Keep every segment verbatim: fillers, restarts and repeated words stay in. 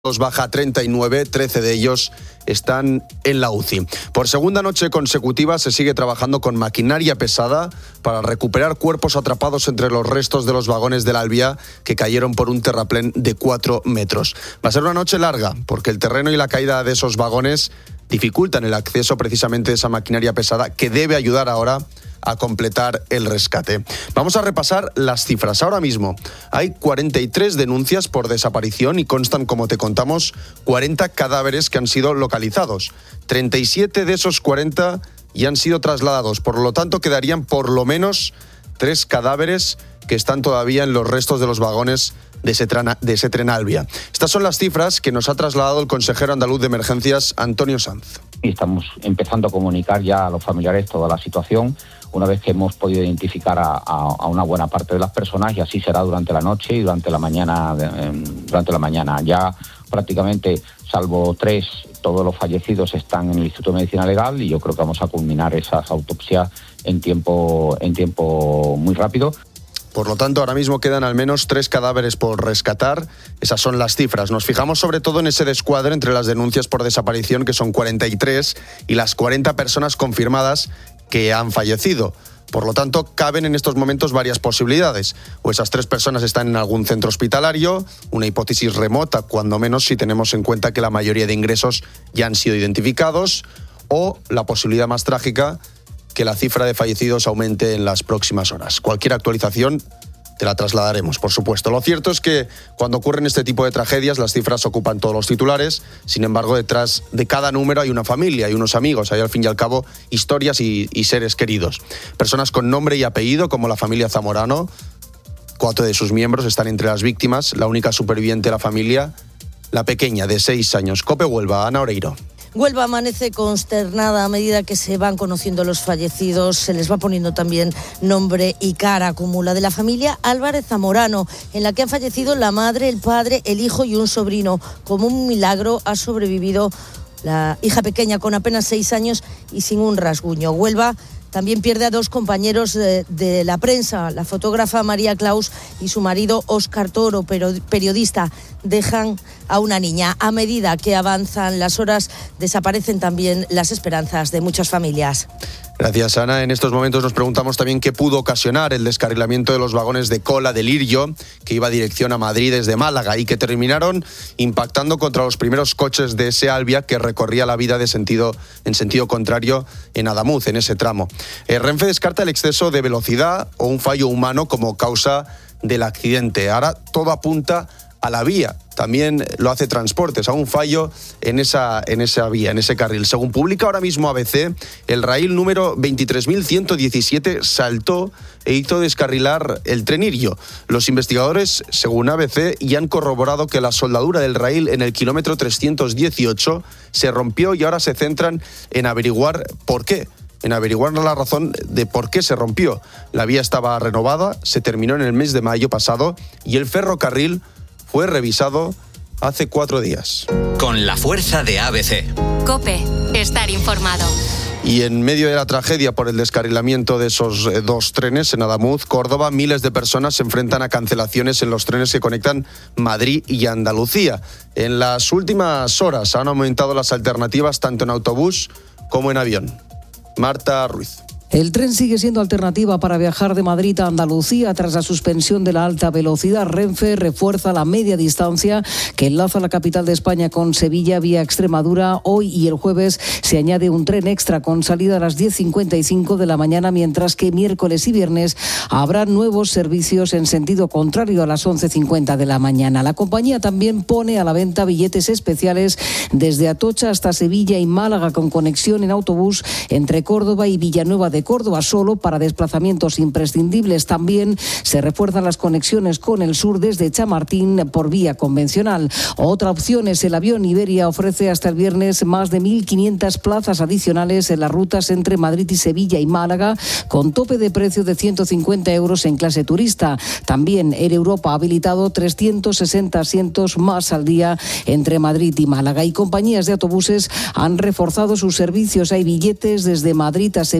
baja a treinta y nueve, trece de ellos están en la U C I. Por segunda noche consecutiva se sigue trabajando con maquinaria pesada para recuperar cuerpos atrapados entre los restos de los vagones del Alvia que cayeron por un terraplén de cuatro metros. Va a ser una noche larga porque el terreno y la caída de esos vagones dificultan el acceso precisamente de esa maquinaria pesada que debe ayudar ahora a completar el rescate. Vamos a repasar las cifras. Ahora mismo hay cuarenta y tres denuncias por desaparición y constan, como te contamos, cuarenta cadáveres que han sido localizados. treinta y siete de esos cuarenta ya han sido trasladados, por lo tanto quedarían por lo menos tres cadáveres que están todavía en los restos de los vagones de ese, tren, de ese tren Alvia. Estas son las cifras que nos ha trasladado el consejero andaluz de emergencias, Antonio Sanz. Y estamos empezando a comunicar ya a los familiares toda la situación, una vez que hemos podido identificar a, a, a una buena parte de las personas, y así será durante la noche y durante la mañana. Eh, durante la mañana. Ya prácticamente, salvo tres, todos los fallecidos están en el Instituto de Medicina Legal, y yo creo que vamos a culminar esas autopsias en tiempo, en tiempo muy rápido. Por lo tanto, ahora mismo quedan al menos tres cadáveres por rescatar. Esas son las cifras. Nos fijamos sobre todo en ese descuadre entre las denuncias por desaparición, que son cuarenta y tres, y las cuarenta personas confirmadas que han fallecido. Por lo tanto, caben en estos momentos varias posibilidades. O esas tres personas están en algún centro hospitalario, una hipótesis remota, cuando menos si tenemos en cuenta que la mayoría de ingresos ya han sido identificados, o la posibilidad más trágica, que la cifra de fallecidos aumente en las próximas horas. Cualquier actualización te la trasladaremos, por supuesto. Lo cierto es que cuando ocurren este tipo de tragedias, las cifras ocupan todos los titulares. Sin embargo, detrás de cada número hay una familia, hay unos amigos, hay al fin y al cabo historias y, y seres queridos. Personas con nombre y apellido, como la familia Zamorano. Cuatro de sus miembros están entre las víctimas. La única superviviente de la familia, la pequeña, de seis años. COPE Huelva, Ana Oreiro. Huelva amanece consternada a medida que se van conociendo los fallecidos. Se les va poniendo también nombre y cara, como la de la familia Álvarez Zamorano, en la que han fallecido la madre, el padre, el hijo y un sobrino. Como un milagro ha sobrevivido la hija pequeña con apenas seis años y sin un rasguño. Huelva también pierde a dos compañeros de, de la prensa, la fotógrafa María Claus y su marido Óscar Toro, pero periodista. Dejan a una niña. A medida que avanzan las horas, desaparecen también las esperanzas de muchas familias. Gracias, Ana. En estos momentos nos preguntamos también qué pudo ocasionar el descarrilamiento de los vagones de cola del Lirio, que iba dirección a Madrid desde Málaga y que terminaron impactando contra los primeros coches de ese Alvia que recorría la vía de sentido, en sentido contrario en Adamuz, en ese tramo. Eh, Renfe descarta el exceso de velocidad o un fallo humano como causa del accidente. Ahora todo apunta a la vía. También lo hace Transportes, a un fallo en esa, en esa vía, en ese carril. Según publica ahora mismo A B C, el raíl número veintitrés mil ciento diecisiete saltó e hizo descarrilar el tren Lirio. Los investigadores, según A B C, ya han corroborado que la soldadura del raíl en el kilómetro trescientos dieciocho se rompió, y ahora se centran en averiguar por qué. en averiguar la razón de por qué se rompió. La vía estaba renovada, se terminó en el mes de mayo pasado y el ferrocarril fue revisado hace cuatro días. Con la fuerza de A B C. COPE, estar informado. Y en medio de la tragedia por el descarrilamiento de esos eh, dos trenes en Adamuz, Córdoba, miles de personas se enfrentan a cancelaciones en los trenes que conectan Madrid y Andalucía. En las últimas horas han aumentado las alternativas tanto en autobús como en avión. Marta Ruiz. El tren sigue siendo alternativa para viajar de Madrid a Andalucía tras la suspensión de la alta velocidad. Renfe refuerza la media distancia que enlaza la capital de España con Sevilla vía Extremadura. Hoy y el jueves se añade un tren extra con salida a las diez cincuenta y cinco de la mañana, mientras que miércoles y viernes habrá nuevos servicios en sentido contrario a las once cincuenta de la mañana. La compañía también pone a la venta billetes especiales desde Atocha hasta Sevilla y Málaga, con conexión en autobús entre Córdoba y Villanueva de Córdoba, solo para desplazamientos imprescindibles. También se refuerzan las conexiones con el sur desde Chamartín por vía convencional. Otra opción es el avión. Iberia ofrece hasta el viernes más de mil quinientas plazas adicionales en las rutas entre Madrid y Sevilla y Málaga, con tope de precio de ciento cincuenta euros en clase turista. También Air Europa ha habilitado trescientos sesenta asientos más al día entre Madrid y Málaga. Y compañías de autobuses han reforzado sus servicios. Hay billetes desde Madrid a Sevilla,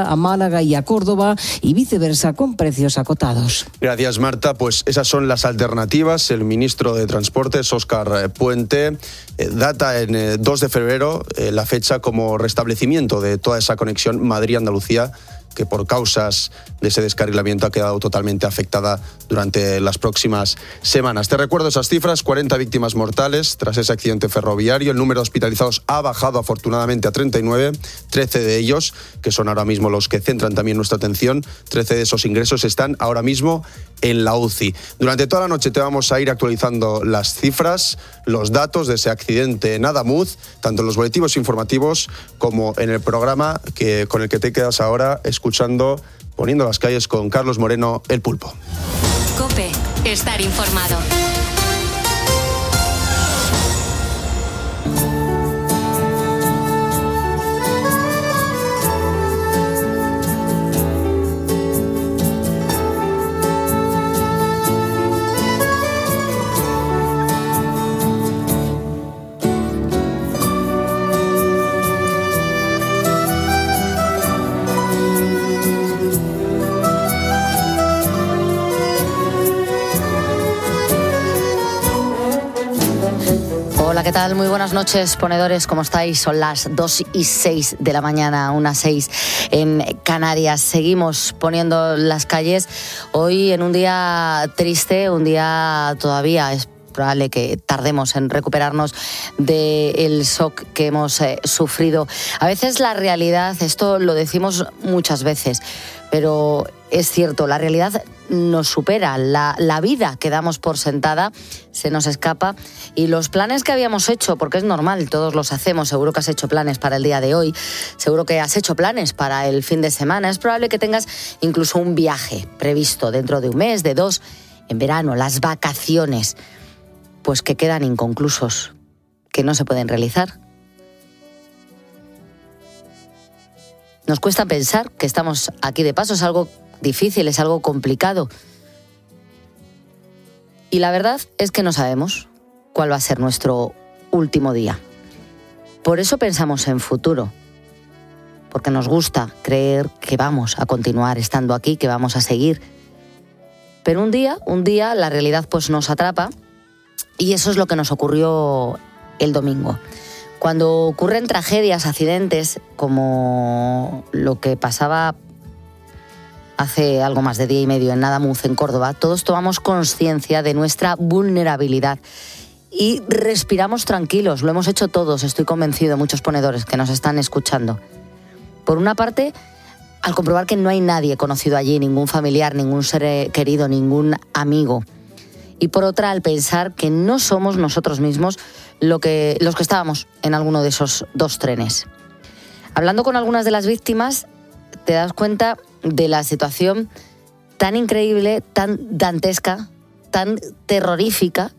a Málaga y a Córdoba y viceversa con precios acotados. Gracias, Marta. Pues esas son las alternativas. El ministro de Transportes, Óscar Puente, eh, data en eh, dos de febrero eh, la fecha como restablecimiento de toda esa conexión Madrid-Andalucía, que por causas de ese descarrilamiento ha quedado totalmente afectada durante las próximas semanas. Te recuerdo esas cifras: cuarenta víctimas mortales tras ese accidente ferroviario. El número de hospitalizados ha bajado afortunadamente a treinta y nueve, trece de ellos, que son ahora mismo los que centran también nuestra atención, trece de esos ingresos están ahora mismo en la U C I. Durante toda la noche te vamos a ir actualizando las cifras, los datos de ese accidente en Adamuz, tanto en los boletines informativos como en el programa que, con el que te quedas ahora escuchando Poniendo las calles con Carlos Moreno, El Pulpo. COPE, estar informado. Hola, ¿qué tal? Muy buenas noches, ponedores, ¿cómo estáis? Son las dos y seis de la mañana, unas seis en Canarias. Seguimos poniendo las calles hoy en un día triste, un día todavía es probable que tardemos en recuperarnos del shock que hemos eh, sufrido. A veces la realidad, esto lo decimos muchas veces, pero es cierto, la realidad nos supera, la, la vida que damos por sentada se nos escapa y los planes que habíamos hecho, porque es normal, todos los hacemos, seguro que has hecho planes para el día de hoy, seguro que has hecho planes para el fin de semana, es probable que tengas incluso un viaje previsto dentro de un mes, de dos, en verano, las vacaciones, pues que quedan inconclusos, que no se pueden realizar. Nos cuesta pensar que estamos aquí de paso, es algo difícil, es algo complicado. Y la verdad es que no sabemos cuál va a ser nuestro último día. Por eso pensamos en futuro, porque nos gusta creer que vamos a continuar estando aquí, que vamos a seguir. Pero un día, un día la realidad pues nos atrapa y eso es lo que nos ocurrió el domingo. Cuando ocurren tragedias, accidentes, como lo que pasaba hace algo más de día y medio en Adamuz, en Córdoba, todos tomamos conciencia de nuestra vulnerabilidad y respiramos tranquilos. Lo hemos hecho todos, estoy convencido, muchos ponedores que nos están escuchando. Por una parte, al comprobar que no hay nadie conocido allí, ningún familiar, ningún ser querido, ningún amigo. Y por otra, al pensar que no somos nosotros mismos lo que, los que estábamos en alguno de esos dos trenes. Hablando con algunas de las víctimas, te das cuenta de la situación tan increíble, tan dantesca, tan terrorífica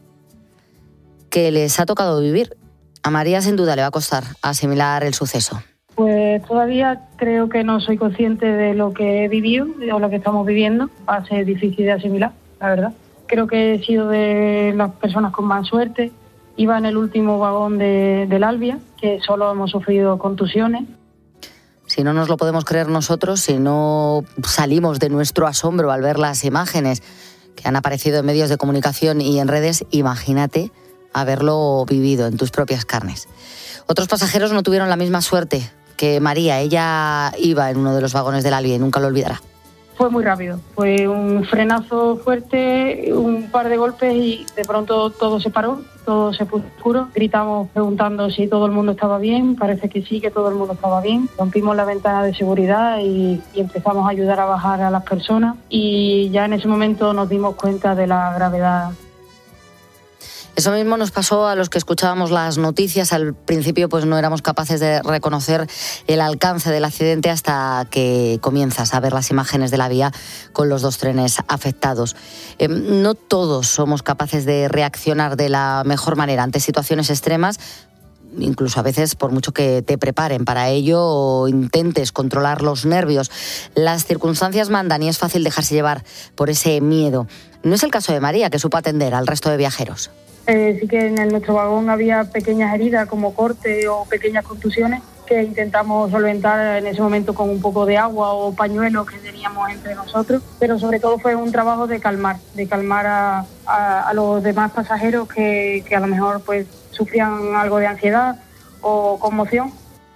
que les ha tocado vivir. A María sin duda le va a costar asimilar el suceso. Pues todavía creo que no soy consciente de lo que he vivido o lo que estamos viviendo. Va a ser difícil de asimilar, la verdad. Creo que he sido de las personas con más suerte. Iba en el último vagón de, del Albia, que solo hemos sufrido contusiones. Si no nos lo podemos creer nosotros, si no salimos de nuestro asombro al ver las imágenes que han aparecido en medios de comunicación y en redes, imagínate haberlo vivido en tus propias carnes. Otros pasajeros no tuvieron la misma suerte que María. Ella iba en uno de los vagones del Albia y nunca lo olvidará. Fue muy rápido, fue un frenazo fuerte, un par de golpes y de pronto todo se paró, todo se puso oscuro. Gritamos preguntando si todo el mundo estaba bien, parece que sí, que todo el mundo estaba bien. Rompimos la ventana de seguridad y, y empezamos a ayudar a bajar a las personas y ya en ese momento nos dimos cuenta de la gravedad. Eso mismo nos pasó a los que escuchábamos las noticias. Al principio pues no éramos capaces de reconocer el alcance del accidente hasta que comienzas a ver las imágenes de la vía con los dos trenes afectados. Eh, no todos somos capaces de reaccionar de la mejor manera ante situaciones extremas, incluso a veces por mucho que te preparen para ello o intentes controlar los nervios. Las circunstancias mandan y es fácil dejarse llevar por ese miedo. No es el caso de María, que supo atender al resto de viajeros. Eh, sí que en el, nuestro vagón había pequeñas heridas como cortes o pequeñas contusiones, que intentamos solventar en ese momento con un poco de agua o pañuelos que teníamos entre nosotros, pero sobre todo fue un trabajo de calmar, de calmar a, a, a los demás pasajeros que, que a lo mejor pues sufrían algo de ansiedad o conmoción.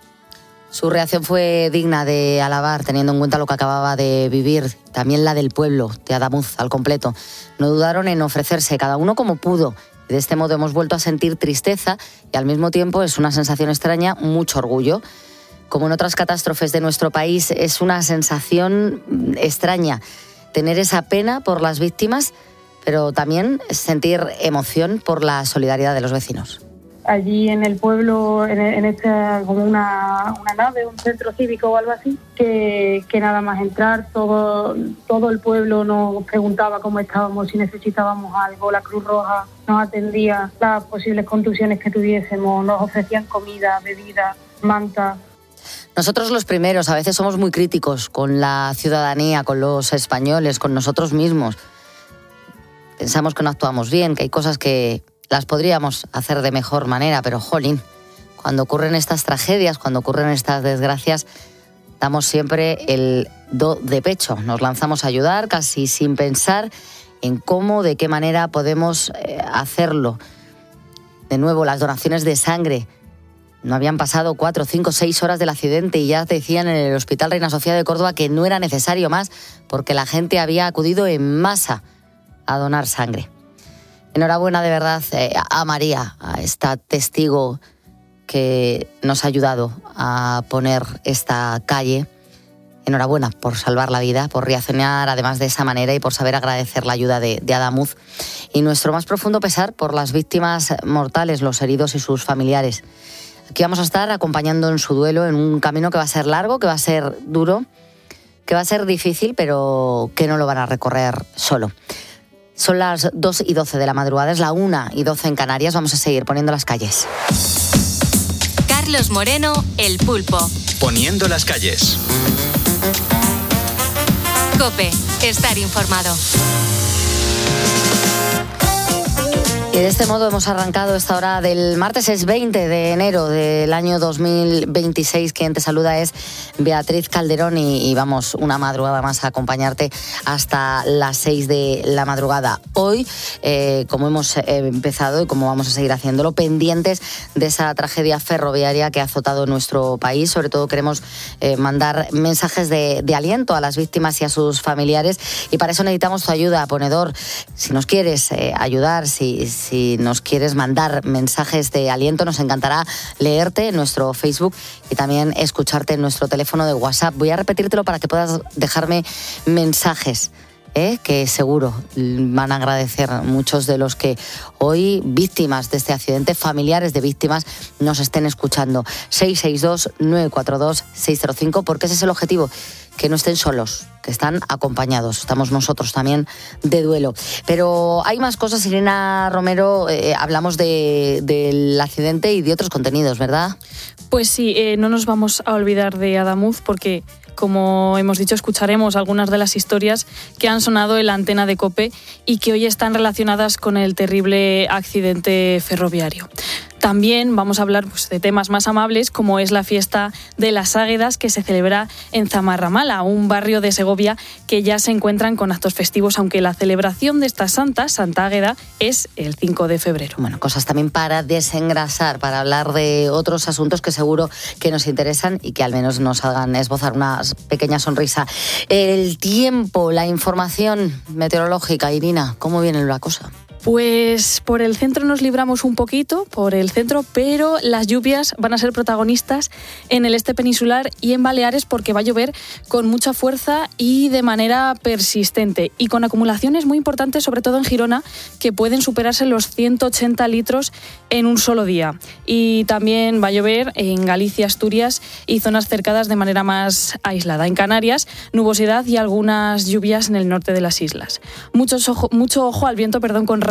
Su reacción fue digna de alabar, teniendo en cuenta lo que acababa de vivir, también la del pueblo, de Adamuz al completo. No dudaron en ofrecerse, cada uno como pudo. De este modo hemos vuelto a sentir tristeza y al mismo tiempo es una sensación extraña, mucho orgullo. Como en otras catástrofes de nuestro país, es una sensación extraña tener esa pena por las víctimas, pero también sentir emoción por la solidaridad de los vecinos. Allí en el pueblo, en, en esta como una, una nave, un centro cívico o algo así, que, que nada más entrar, todo, todo el pueblo nos preguntaba cómo estábamos, si necesitábamos algo, la Cruz Roja nos atendía, las posibles contusiones que tuviésemos, nos ofrecían comida, bebida, manta. Nosotros los primeros a veces somos muy críticos con la ciudadanía, con los españoles, con nosotros mismos. Pensamos que no actuamos bien, que hay cosas que las podríamos hacer de mejor manera, pero jolín, cuando ocurren estas tragedias, cuando ocurren estas desgracias, damos siempre el do de pecho. Nos lanzamos a ayudar casi sin pensar en cómo, de qué manera podemos eh, hacerlo. De nuevo, las donaciones de sangre. No habían pasado cuatro, cinco, seis horas del accidente y ya decían en el Hospital Reina Sofía de Córdoba que no era necesario más porque la gente había acudido en masa a donar sangre. Enhorabuena de verdad eh, a María, a esta testigo que nos ha ayudado a poner esta calle. Enhorabuena por salvar la vida, por reaccionar además de esa manera y por saber agradecer la ayuda de, de Adamuz. Y nuestro más profundo pesar por las víctimas mortales, los heridos y sus familiares. Aquí vamos a estar acompañando en su duelo en un camino que va a ser largo, que va a ser duro, que va a ser difícil, pero que no lo van a recorrer solo. Son las dos y doce de la madrugada, es la una y doce en Canarias. Vamos a seguir poniendo las calles. Carlos Moreno, El Pulpo. Poniendo las calles. COPE, estar informado. Y de este modo hemos arrancado esta hora del martes, es veinte de enero del año dos mil veintiséis. Quien te saluda es Beatriz Calderón y, y vamos una madrugada más a acompañarte hasta las seis de la madrugada. Hoy, eh, como hemos eh, empezado y como vamos a seguir haciéndolo, pendientes de esa tragedia ferroviaria que ha azotado nuestro país. Sobre todo queremos eh, mandar mensajes de, de aliento a las víctimas y a sus familiares y para eso necesitamos tu ayuda, ponedor. Si nos quieres eh, ayudar, si Si nos quieres mandar mensajes de aliento, nos encantará leerte en nuestro Facebook y también escucharte en nuestro teléfono de WhatsApp. Voy a repetírtelo para que puedas dejarme mensajes, ¿eh? que seguro van a agradecer muchos de los que hoy, víctimas de este accidente, familiares de víctimas, nos estén escuchando. seis seis dos, nueve cuatro dos, seis cero cinco, porque ese es el objetivo, que no estén solos, que están acompañados. Estamos nosotros también de duelo. Pero hay más cosas, Irina Romero, eh, hablamos de, del accidente y de otros contenidos, ¿verdad? Pues sí, eh, no nos vamos a olvidar de Adamuz porque, como hemos dicho, escucharemos algunas de las historias que han sonado en la antena de COPE y que hoy están relacionadas con el terrible accidente ferroviario. También vamos a hablar pues, de temas más amables, como es la fiesta de las Águedas, que se celebra en Zamarramala, un barrio de Segovia que ya se encuentran con actos festivos, aunque la celebración de esta santa, Santa Águeda, es el cinco de febrero. Bueno, cosas también para desengrasar, para hablar de otros asuntos que seguro que nos interesan y que al menos nos hagan esbozar una pequeña sonrisa. El tiempo, la información meteorológica, Irina, ¿cómo viene la cosa? Pues por el centro nos libramos un poquito, por el centro, pero las lluvias van a ser protagonistas en el este peninsular y en Baleares porque va a llover con mucha fuerza y de manera persistente y con acumulaciones muy importantes, sobre todo en Girona, que pueden superarse los ciento ochenta litros en un solo día. Y también va a llover en Galicia, Asturias y zonas cercadas de manera más aislada. En Canarias, nubosidad y algunas lluvias en el norte de las islas. Mucho ojo, mucho ojo al viento, perdón, con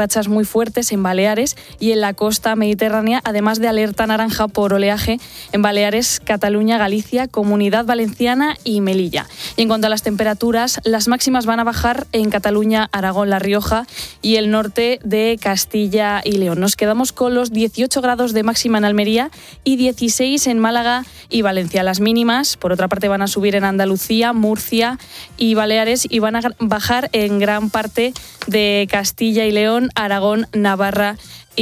rachas muy fuertes en Baleares y en la costa mediterránea, además de alerta naranja por oleaje en Baleares, Cataluña, Galicia, Comunidad Valenciana y Melilla. Y en cuanto a las temperaturas, las máximas van a bajar en Cataluña, Aragón, La Rioja y el norte de Castilla y León. Nos quedamos con los dieciocho grados de máxima en Almería y dieciséis en Málaga y Valencia. Las mínimas, por otra parte, van a subir en Andalucía, Murcia y Baleares y van a bajar en gran parte de Castilla y León, Aragón, Navarra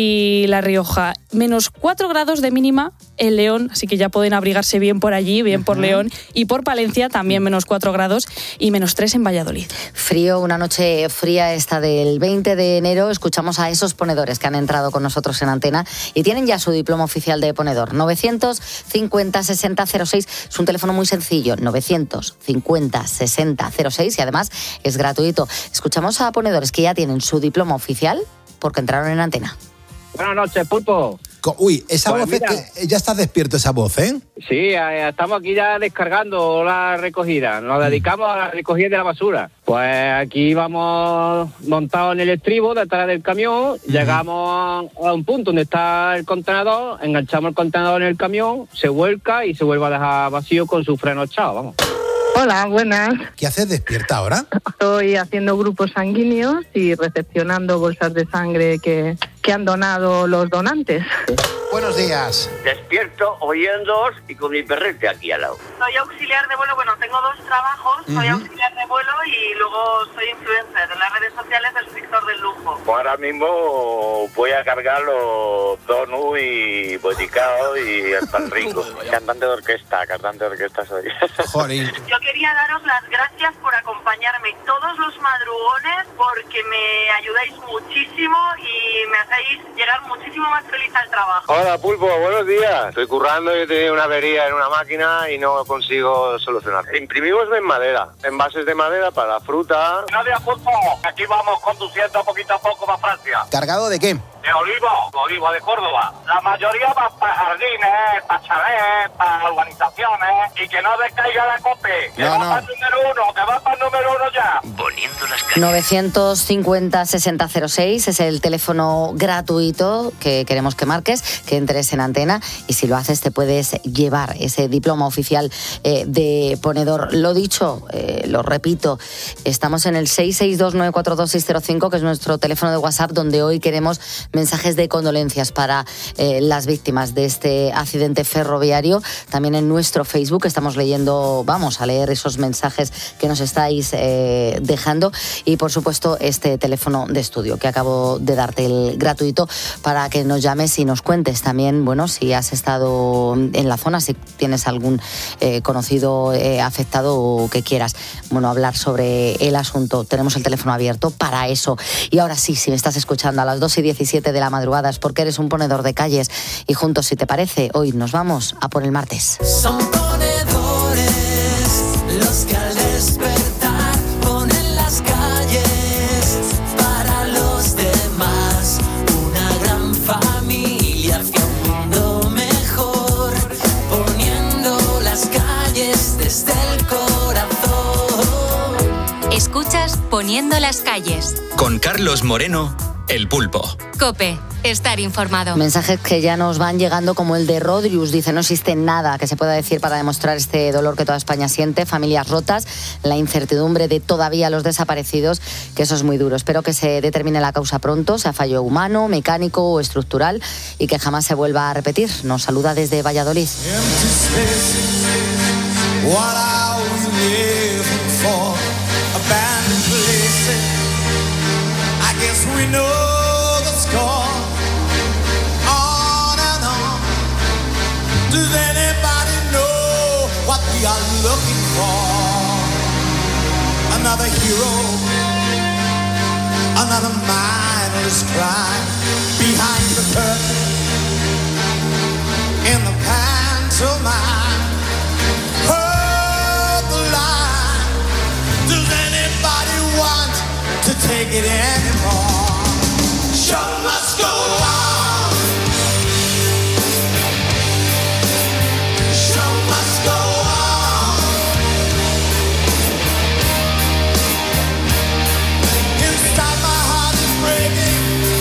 y La Rioja. Menos cuatro grados de mínima en León, así que ya pueden abrigarse bien por allí, bien por León, y por Palencia también menos cuatro grados y menos tres en Valladolid. Frío, una noche fría esta del veinte de enero. Escuchamos a esos ponedores que han entrado con nosotros en antena y tienen ya su diploma oficial de ponedor. novecientos cincuenta sesenta cero seis es un teléfono muy sencillo, novecientos cincuenta sesenta cero seis, y además es gratuito. Escuchamos a ponedores que ya tienen su diploma oficial porque entraron en antena. Buenas noches, Pulpo. Uy, esa pues voz mira, es que ya está despierto, esa voz, ¿eh? Sí, estamos aquí ya descargando la recogida. Nos dedicamos a la recogida de la basura. Pues aquí vamos montados en el estribo detrás del camión. Uh-huh. Llegamos a un punto donde está el contenedor, enganchamos el contenedor en el camión, se vuelca y se vuelve a dejar vacío con su freno echado, vamos. Hola, buenas. ¿Qué haces despierta ahora? Estoy haciendo grupos sanguíneos y recepcionando bolsas de sangre que, que han donado los donantes. Buenos días. Despierto oyéndoos y con mi perrete aquí al lado. Soy auxiliar de vuelo, bueno, tengo dos trabajos, soy uh-huh. auxiliar de vuelo y luego soy influencer en las redes sociales del sector del lujo. Pues ahora mismo voy a cargar los donuts y boticaos y el pan rico. Cantante de orquesta, cantante de orquesta soy. Joder. Yo quería daros las gracias por acompañarme todos los madrugones porque me ayudáis muchísimo y me hacéis llegar muchísimo más feliz al trabajo. Hola, Pulpo, buenos días. Estoy currando y he tenido una avería en una máquina y no consigo solucionar. Imprimimos en madera, envases de madera para la fruta. Buenos días, Pulpo. Aquí vamos conduciendo poquito a poco para Francia. ¿Cargado de qué? De olivo, olivo de Córdoba. La mayoría va para jardines, para chalés, para urbanizaciones y que no descaiga la COPE. Que no, va no. para el número uno, que va para el número uno ya. Poniendo las calles. novecientos cincuenta sesenta cero seis es el teléfono gratuito que queremos que marques, que entres en antena y si lo haces te puedes llevar ese diploma oficial eh, de ponedor. Lo dicho, eh, lo repito, estamos en el seis seis dos nueve cuatro dos seis cero cinco, que es nuestro teléfono de WhatsApp, donde hoy queremos mensajes de condolencias para eh, las víctimas de este accidente ferroviario. También en nuestro Facebook estamos leyendo, vamos a leer esos mensajes que nos estáis eh, dejando y por supuesto este teléfono de estudio que acabo de darte, el gratuito, para que nos llames y nos cuentes también, bueno, si has estado en la zona, si tienes algún eh, conocido eh, afectado o que quieras, bueno, hablar sobre el asunto. Tenemos el teléfono abierto para eso. Y ahora sí, si me estás escuchando a las dos y diecisiete de la madrugada es porque eres un ponedor de calles y juntos, si te parece, hoy nos vamos a por el martes. Son ponedores los que al despertar ponen las calles para los demás, una gran familia hacia un mundo mejor, poniendo las calles desde el corazón. Escuchas Poniendo las calles con Carlos Moreno, El Pulpo. COPE, estar informado. Mensajes que ya nos van llegando, como el de Rodrius. Dice: no existe nada que se pueda decir para demostrar este dolor que toda España siente. Familias rotas, la incertidumbre de todavía los desaparecidos, que eso es muy duro. Espero que se determine la causa pronto, sea fallo humano, mecánico o estructural, y que jamás se vuelva a repetir. Nos saluda desde Valladolid. We know the score, on and on. Does anybody know what we are looking for? Another hero, another mindless crime behind the curtain, in the pantomime. Hold the line. Does anybody want to take it anymore? Show must go on. Show must go on. Inside my heart is breaking.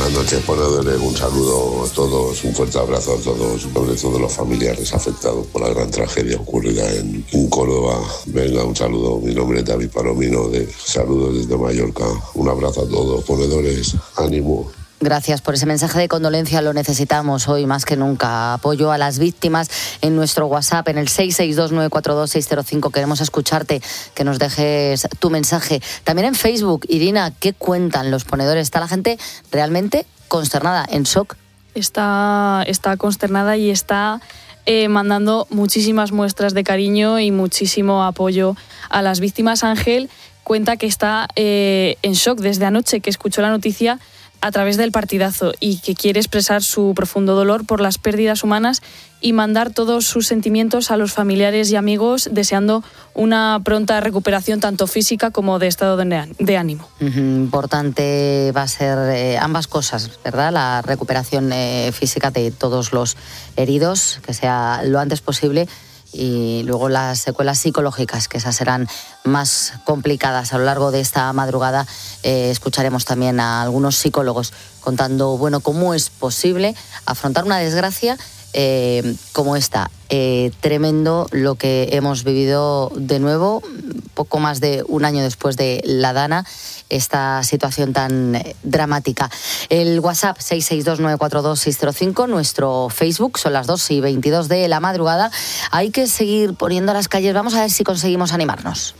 Buenas noches, ponedores. Un saludo a todos, un fuerte abrazo a todos, sobre todo los familiares afectados por la gran tragedia ocurrida en, en Córdoba. Venga, un saludo. Mi nombre es David Palomino, de Saludos desde Mallorca. Un abrazo a todos, ponedores. Ánimo. Gracias por ese mensaje de condolencia, lo necesitamos hoy más que nunca. Apoyo a las víctimas en nuestro WhatsApp, en el seis seis dos nueve cuatro dos seis cero cinco. Queremos escucharte, que nos dejes tu mensaje. También en Facebook, Irina, ¿qué cuentan los ponedores? ¿Está la gente realmente consternada, en shock? Está, está consternada y está eh, mandando muchísimas muestras de cariño y muchísimo apoyo a las víctimas. Ángel cuenta que está eh, en shock desde anoche, que escuchó la noticia a través del partidazo y que quiere expresar su profundo dolor por las pérdidas humanas y mandar todos sus sentimientos a los familiares y amigos, deseando una pronta recuperación tanto física como de estado de ánimo. Uh-huh. Importante va a ser eh, ambas cosas, ¿verdad? La recuperación eh, física de todos los heridos, que sea lo antes posible, y luego las secuelas psicológicas, que esas serán más complicadas. A lo largo de esta madrugada eh, escucharemos también a algunos psicólogos contando, bueno, cómo es posible afrontar una desgracia eh, como esta. Eh, tremendo lo que hemos vivido de nuevo, poco más de un año después de la Dana, esta situación tan eh, dramática. El WhatsApp seis seis dos nueve cuatro dos seis cero cinco, nuestro Facebook, son las dos y veintidós de la madrugada. Hay que seguir poniendo a las calles, vamos a ver si conseguimos animarnos.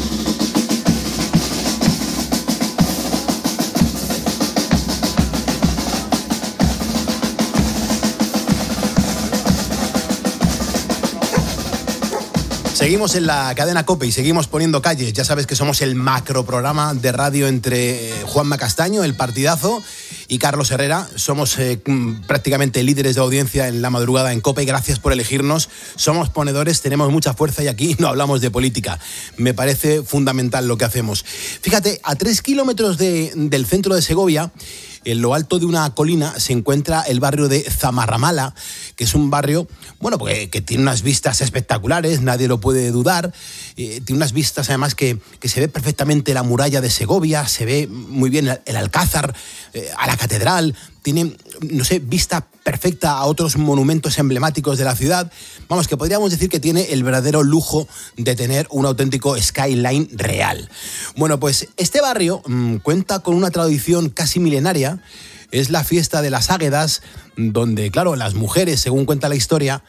Seguimos en la cadena COPE y seguimos poniendo calles. Ya sabes que somos el macroprograma de radio entre Juanma Castaño, El Partidazo, y Carlos Herrera. Somos eh, prácticamente líderes de audiencia en la madrugada en COPE. Gracias por elegirnos. Somos ponedores, tenemos mucha fuerza y aquí no hablamos de política. Me parece fundamental lo que hacemos. Fíjate, a tres kilómetros de, del centro de Segovia, en lo alto de una colina, se encuentra el barrio de Zamarramala, que es un barrio, bueno, pues, que tiene unas vistas espectaculares, nadie lo puede dudar. Eh, tiene unas vistas, además, que, que se ve perfectamente la muralla de Segovia, se ve muy bien el, el Alcázar, eh, a la catedral, tiene, no sé, vista perfecta a otros monumentos emblemáticos de la ciudad. Vamos, que podríamos decir que tiene el verdadero lujo de tener un auténtico skyline real. Bueno, pues este barrio mmm, cuenta con una tradición casi milenaria. Es la fiesta de las Águedas, donde, claro, las mujeres, según cuenta la historia,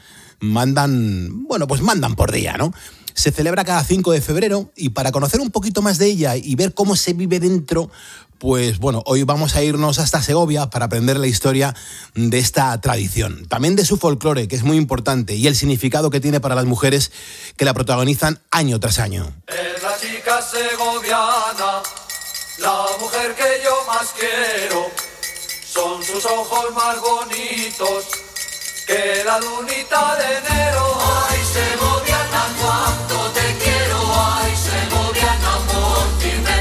mandan, bueno, pues mandan por día, ¿no? Se celebra cada cinco de febrero y para conocer un poquito más de ella y ver cómo se vive dentro, pues bueno, hoy vamos a irnos hasta Segovia para aprender la historia de esta tradición. También de su folclore, que es muy importante, y el significado que tiene para las mujeres que la protagonizan año tras año. Es la chica segoviana, la mujer que yo más quiero. Son sus ojos más bonitos que la lunita de enero. Ay, segoviana, cuánto te quiero. Ay, segoviana, por ti me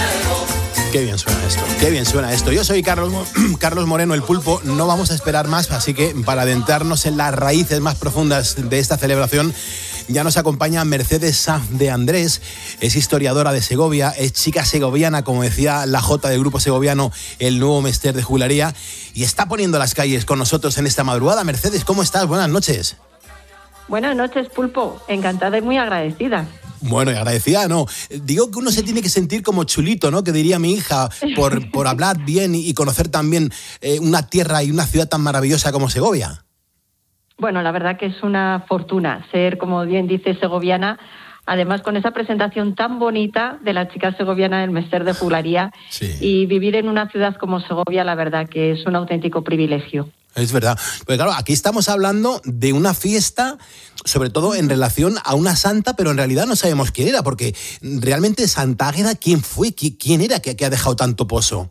muero. Qué bien suena esto, qué bien suena esto. Yo soy Carlos, Carlos Moreno, el Pulpo. No vamos a esperar más, así que para adentrarnos en las raíces más profundas de esta celebración, ya nos acompaña Mercedes Sanz de Andrés. Es historiadora de Segovia, es chica segoviana, como decía la Jota del grupo segoviano, el nuevo Mester de Juglaría, y está poniendo las calles con nosotros en esta madrugada. Mercedes, ¿cómo estás? Buenas noches. Buenas noches, Pulpo. Encantada y muy agradecida. Bueno, y agradecida, no. Digo que uno se tiene que sentir como chulito, ¿no? Que diría mi hija, por, por hablar bien y, y conocer también eh, una tierra y una ciudad tan maravillosa como Segovia. Bueno, la verdad que es una fortuna ser, como bien dice, segoviana, además con esa presentación tan bonita de la chica segoviana del Mester de Juglaría. Sí. Y vivir en una ciudad como Segovia, la verdad que es un auténtico privilegio. Es verdad. Pues claro, aquí estamos hablando de una fiesta, sobre todo en relación a una santa, pero en realidad no sabemos quién era, porque realmente Santa Águeda, ¿quién fue? ¿Quién era que, que ha dejado tanto pozo?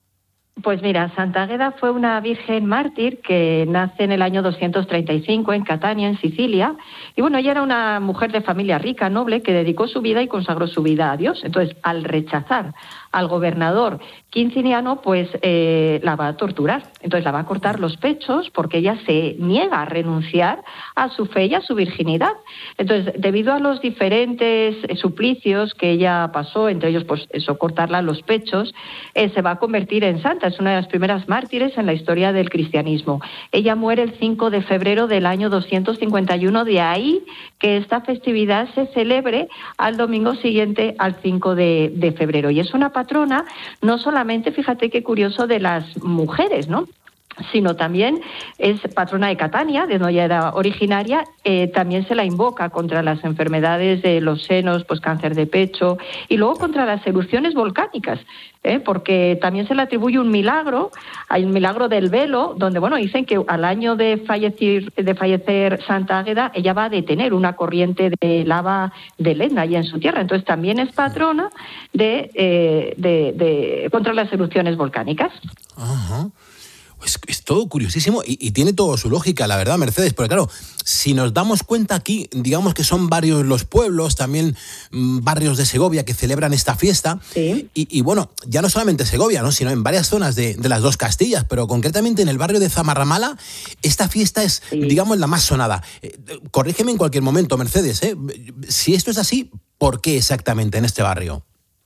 Pues mira, Santa Águeda fue una virgen mártir que nace en el año doscientos treinta y cinco en Catania, en Sicilia. Y bueno, ella era una mujer de familia rica, noble, que dedicó su vida y consagró su vida a Dios. Entonces, al rechazar al gobernador Quinciniano, pues eh, la va a torturar. Entonces la va a cortar los pechos porque ella se niega a renunciar a su fe y a su virginidad. Entonces, debido a los diferentes suplicios que ella pasó, entre ellos, pues eso, cortarla los pechos, eh, se va a convertir en santa. Teresa es una de las primeras mártires en la historia del cristianismo. Ella muere el cinco de febrero del año doscientos cincuenta y uno, de ahí que esta festividad se celebre al domingo siguiente al cinco de, de febrero. Y es una patrona, no solamente, fíjate qué curioso, de las mujeres, ¿no?, sino también es patrona de Catania, de donde ella era originaria. Eh, también se la invoca contra las enfermedades de los senos, pues cáncer de pecho, y luego contra las erupciones volcánicas, ¿eh? porque también se le atribuye un milagro, hay un milagro del velo, donde bueno dicen que al año de fallecer, de fallecer Santa Águeda, ella va a detener una corriente de lava del Etna allá en su tierra. Entonces también es patrona de, eh, de, de contra las erupciones volcánicas. Ajá. Es, es todo curiosísimo y, y tiene todo su lógica, la verdad, Mercedes, porque claro, si nos damos cuenta aquí, digamos que son varios los pueblos, también mmm, barrios de Segovia que celebran esta fiesta, sí. y, y bueno, ya no solamente Segovia, ¿no?, sino en varias zonas de, de las dos Castillas, pero concretamente en el barrio de Zamarramala, esta fiesta es, sí. digamos, la más sonada. Eh, corrígeme en cualquier momento, Mercedes, ¿eh? Si esto es así, ¿por qué exactamente en este barrio?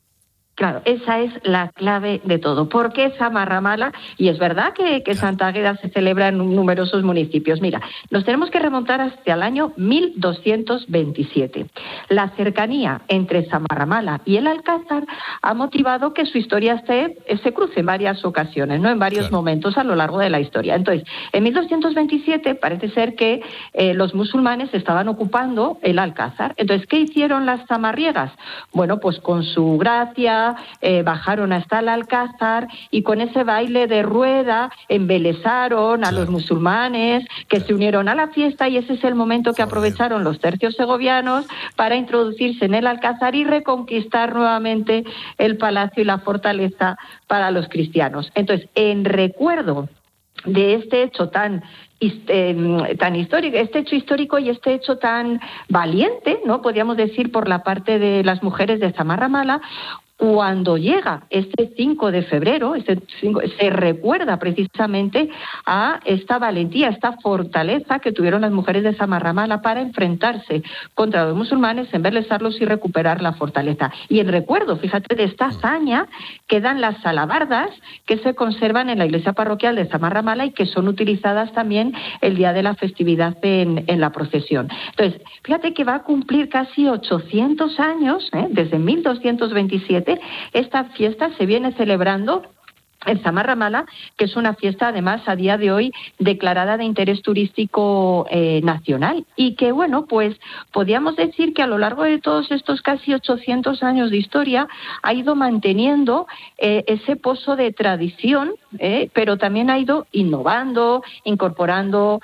Claro, esa es la clave de todo. ¿Por qué Zamarramala? Y es verdad que, que Santa Águeda se celebra en numerosos municipios. Mira, nos tenemos que remontar hasta el año mil doscientos veintisiete. La cercanía entre Zamarramala y el Alcázar ha motivado que su historia se, se cruce en varias ocasiones, ¿no?, en varios claro. momentos a lo largo de la historia. Entonces, en mil doscientos veintisiete parece ser que eh, los musulmanes estaban ocupando el Alcázar. Entonces, ¿qué hicieron las zamarriegas? Bueno, pues con su gracia, Eh, bajaron hasta el Alcázar y con ese baile de rueda embelesaron a sí. los musulmanes que se unieron a la fiesta, y ese es el momento que aprovecharon los tercios segovianos para introducirse en el Alcázar y reconquistar nuevamente el palacio y la fortaleza para los cristianos. Entonces, en recuerdo de este hecho tan tan histórico, este hecho histórico y este hecho tan valiente, ¿no?, podríamos decir, por la parte de las mujeres de Zamarramala, cuando llega este cinco de febrero, este cinco, se recuerda precisamente a esta valentía, esta fortaleza que tuvieron las mujeres de Zamarramala para enfrentarse contra los musulmanes, embelesarlos y recuperar la fortaleza. Y en recuerdo, fíjate, de esta hazaña quedan las alabardas que se conservan en la iglesia parroquial de Zamarramala y que son utilizadas también el día de la festividad en, en la procesión. Entonces, fíjate que va a cumplir casi ochocientos años, ¿eh?, desde mil doscientos veintisiete. Esta fiesta se viene celebrando en Zamarramala, que es una fiesta además a día de hoy declarada de interés turístico eh, nacional, y que bueno, pues podríamos decir que a lo largo de todos estos casi ochocientos años de historia ha ido manteniendo eh, ese pozo de tradición, eh, pero también ha ido innovando, incorporando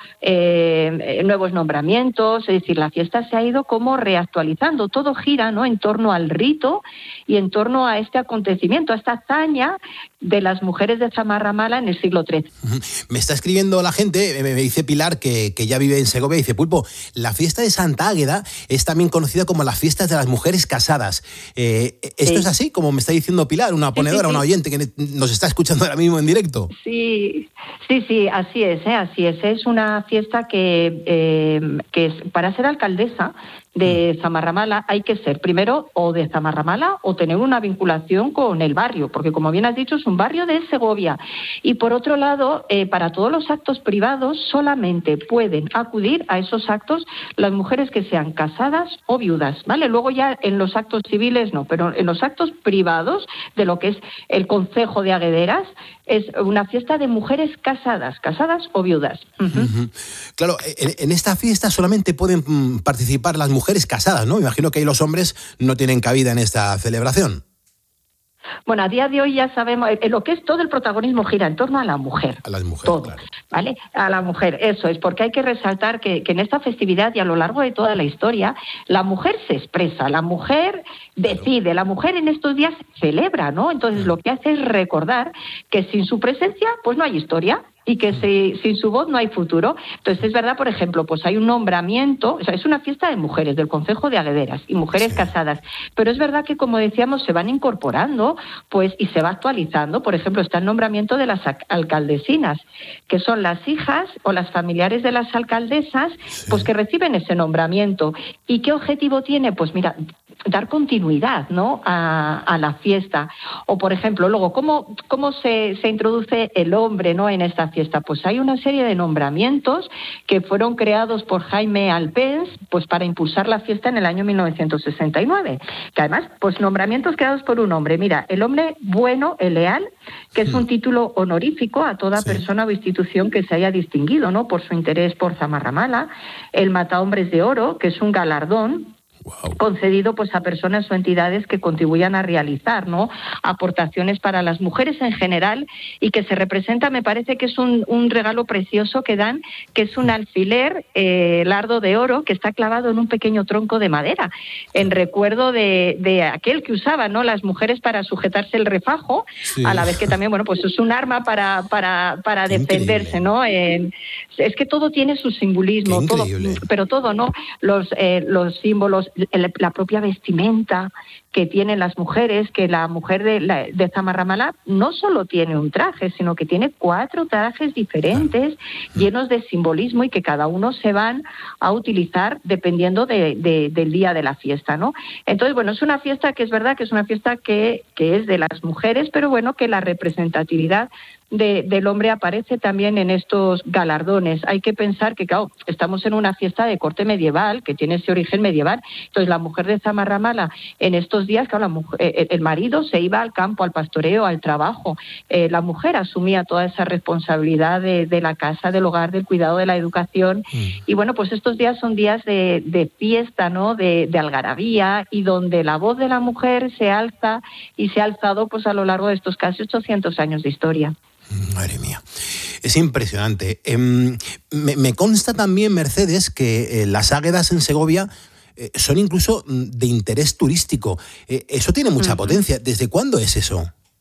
eh, nuevos nombramientos, es decir, la fiesta se ha ido como reactualizando, todo gira, ¿no?, en torno al rito y en torno a este acontecimiento, a esta hazaña de las mujeres de Zamarramala en el siglo trece. Me está escribiendo la gente, me dice Pilar, que, que ya vive en Segovia, dice: Pulpo, la fiesta de Santa Águeda es también conocida como la fiesta de las mujeres casadas. Eh, ¿Esto sí. es así, como me está diciendo Pilar, una ponedora, sí, sí, sí. una oyente que nos está escuchando ahora mismo en directo? Sí, sí, sí, así es, ¿eh? así es. Es una fiesta que, eh, que es, para ser alcaldesa de Zamarramala hay que ser primero o de Zamarramala o tener una vinculación con el barrio, porque como bien has dicho es un barrio de Segovia. Y por otro lado, eh, para todos los actos privados solamente pueden acudir a esos actos las mujeres que sean casadas o viudas, ¿vale? Luego ya en los actos civiles no, pero en los actos privados de lo que es el concejo de Aguederas es una fiesta de mujeres casadas, casadas o viudas. Uh-huh. Uh-huh. Claro, en, en esta fiesta solamente pueden mm, participar las mujeres casadas, ¿no? Me imagino que ahí los hombres no tienen cabida en esta celebración. Bueno, a día de hoy ya sabemos, eh, lo que es todo el protagonismo gira en torno a la mujer. A las mujeres, todo, claro. ¿Vale? A la mujer, eso es, porque hay que resaltar que, que en esta festividad y a lo largo de toda la historia, la mujer se expresa, la mujer decide, claro. La mujer en estos días celebra, ¿no? Entonces lo que hace es recordar que sin su presencia, pues no hay historia. Y que si, sin su voz no hay futuro. Entonces, es verdad, por ejemplo, pues hay un nombramiento, o sea, es una fiesta de mujeres, del concejo de Aguederas, y mujeres sí. casadas. Pero es verdad que, como decíamos, se van incorporando, pues, y se va actualizando. Por ejemplo, está el nombramiento de las alcaldesinas, que son las hijas o las familiares de las alcaldesas, sí. pues que reciben ese nombramiento. ¿Y qué objetivo tiene? Pues mira, dar continuidad, ¿no?, a, a la fiesta. O, por ejemplo, luego, ¿cómo, cómo se, se introduce el hombre, ¿no?, en esta fiesta? Pues hay una serie de nombramientos que fueron creados por Jaime Alpens, pues para impulsar la fiesta en el año mil novecientos sesenta y nueve. Que además, pues nombramientos creados por un hombre. Mira, el hombre bueno, el leal, que es un título honorífico a toda sí. persona o institución que se haya distinguido, ¿no?, por su interés por Zamarramala. El Matahombres de Oro, que es un galardón Wow. concedido pues a personas o entidades que contribuyan a realizar, ¿no?, aportaciones para las mujeres en general, y que se representa, me parece que es un, un regalo precioso que dan, que es un alfiler eh, lardo de oro que está clavado en un pequeño tronco de madera, en recuerdo de, de aquel que usaban, ¿no?, las mujeres para sujetarse el refajo, sí. a la vez que también, bueno, pues es un arma para, para, para defenderse, ¿no? Eh, es que todo tiene su simbolismo, todo, pero todo, ¿no? Los, eh, los símbolos, la propia vestimenta que tienen las mujeres, que la mujer de, la, de Zamarramala no solo tiene un traje, sino que tiene cuatro trajes diferentes, llenos de simbolismo, y que cada uno se van a utilizar dependiendo de, de, del día de la fiesta, ¿no? Entonces, bueno, es una fiesta que es verdad que es una fiesta que, que es de las mujeres, pero bueno, que la representatividad De, del hombre aparece también en estos galardones. Hay que pensar que, claro, estamos en una fiesta de corte medieval, que tiene ese origen medieval. Entonces, la mujer de Zamarramala, en estos días, claro, la mujer, eh, el marido se iba al campo, al pastoreo, al trabajo. Eh, la mujer asumía toda esa responsabilidad de, de la casa, del hogar, del cuidado, de la educación. Mm. Y bueno, pues estos días son días de, de fiesta, ¿no?, de, de algarabía, y donde la voz de la mujer se alza y se ha alzado pues a lo largo de estos casi ochocientos años de historia. Madre mía, es impresionante. Eh, me, me consta también, Mercedes, que eh, las águedas en Segovia eh, son incluso de interés turístico. Eh, eso tiene mucha uh-huh. potencia. ¿Desde cuándo es eso?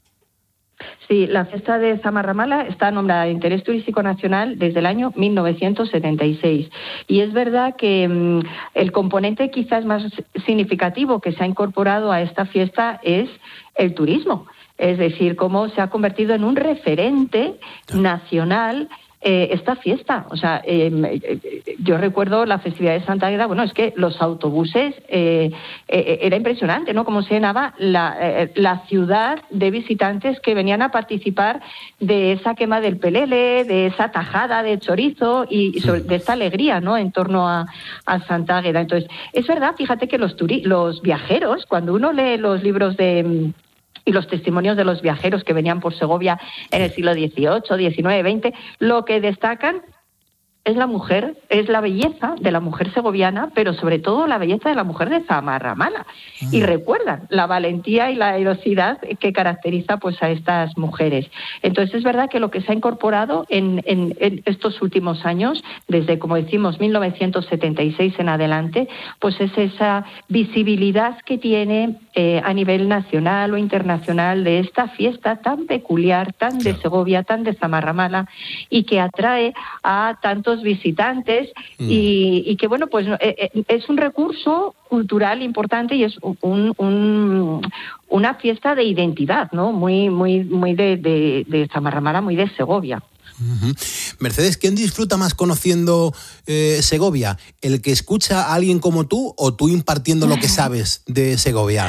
Sí, la fiesta de Zamarramala está nombrada de interés turístico nacional desde el año mil novecientos setenta y seis. Y es verdad que mmm, el componente quizás más significativo que se ha incorporado a esta fiesta es el turismo. Es decir, cómo se ha convertido en un referente nacional eh, esta fiesta. O sea, eh, yo recuerdo la festividad de Santa Águeda, bueno, es que los autobuses, eh, eh, era impresionante, ¿no?, cómo se llenaba la, eh, la ciudad de visitantes que venían a participar de esa quema del pelele, de esa tajada de chorizo y, y sobre, de esta alegría, ¿no?, en torno a, a Santa Águeda. Entonces, es verdad, fíjate que los, turi- los viajeros, cuando uno lee los libros de... y los testimonios de los viajeros que venían por Segovia en el siglo dieciocho, diecinueve, veinte, lo que destacan es la mujer, es la belleza de la mujer segoviana, pero sobre todo la belleza de la mujer de Zamarramala. Mm. Y recuerdan la valentía y la heroicidad que caracteriza pues a estas mujeres. Entonces es verdad que lo que se ha incorporado en, en, en estos últimos años, desde, como decimos, mil novecientos setenta y seis en adelante, pues es esa visibilidad que tiene eh, a nivel nacional o internacional de esta fiesta tan peculiar, tan de Segovia, tan de Zamarramala, y que atrae a tantos visitantes mm. y, y que, bueno, pues eh, es un recurso cultural importante y es un, un, una fiesta de identidad, ¿no?, muy, muy, muy de, de, de Zamarramala, muy de Segovia. Uh-huh. Mercedes, ¿quién disfruta más conociendo eh, Segovia? ¿El que escucha a alguien como tú o tú impartiendo lo que sabes de Segovia?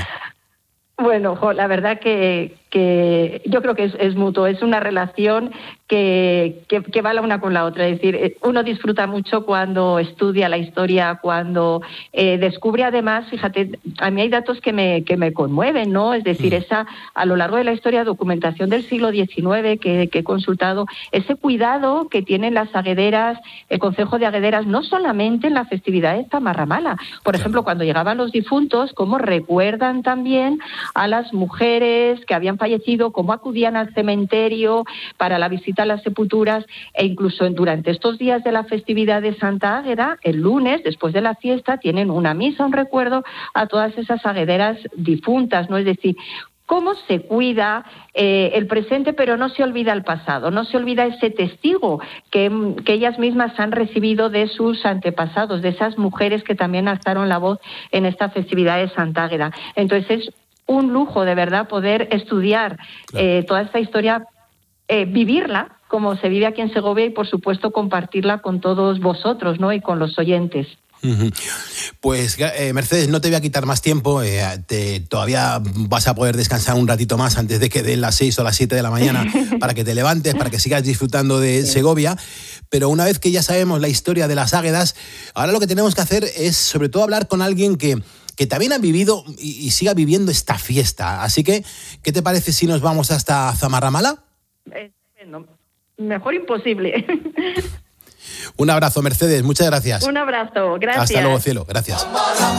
Bueno, jo, la verdad que, que yo creo que es, es mutuo, es una relación que, que, que va la una con la otra. Es decir, uno disfruta mucho cuando estudia la historia, cuando eh, descubre además, fíjate, a mí hay datos que me, que me conmueven, ¿no? Es decir, esa a lo largo de la historia, documentación del siglo diecinueve que, que he consultado, ese cuidado que tienen las aguederas, el Concejo de Aguederas, no solamente en la festividad de Zamarramala. Por ejemplo, cuando llegaban los difuntos, cómo recuerdan también a las mujeres que habían fallecido, cómo acudían al cementerio para la visita a las sepulturas, e incluso durante estos días de la festividad de Santa Águeda, el lunes, después de la fiesta, tienen una misa, un recuerdo a todas esas aguederas difuntas, ¿no? Es decir, cómo se cuida eh, el presente, pero no se olvida el pasado, no se olvida ese testigo que, que ellas mismas han recibido de sus antepasados, de esas mujeres que también alzaron la voz en esta festividad de Santa Águeda. Entonces es un lujo, de verdad, poder estudiar eh, toda esta historia, eh, vivirla como se vive aquí en Segovia y, por supuesto, compartirla con todos vosotros, ¿no?, y con los oyentes. Uh-huh. Pues eh, Mercedes, no te voy a quitar más tiempo, eh, te, todavía vas a poder descansar un ratito más antes de que den las seis o las siete de la mañana para que te levantes, para que sigas disfrutando de sí. Segovia, pero una vez que ya sabemos la historia de las Águedas, ahora lo que tenemos que hacer es sobre todo hablar con alguien que, que también ha vivido y, y siga viviendo esta fiesta, así que, ¿qué te parece si nos vamos hasta Zamarramala? Eh, no, mejor imposible. Un abrazo, Mercedes, muchas gracias. Un abrazo, gracias. Hasta luego, cielo, gracias.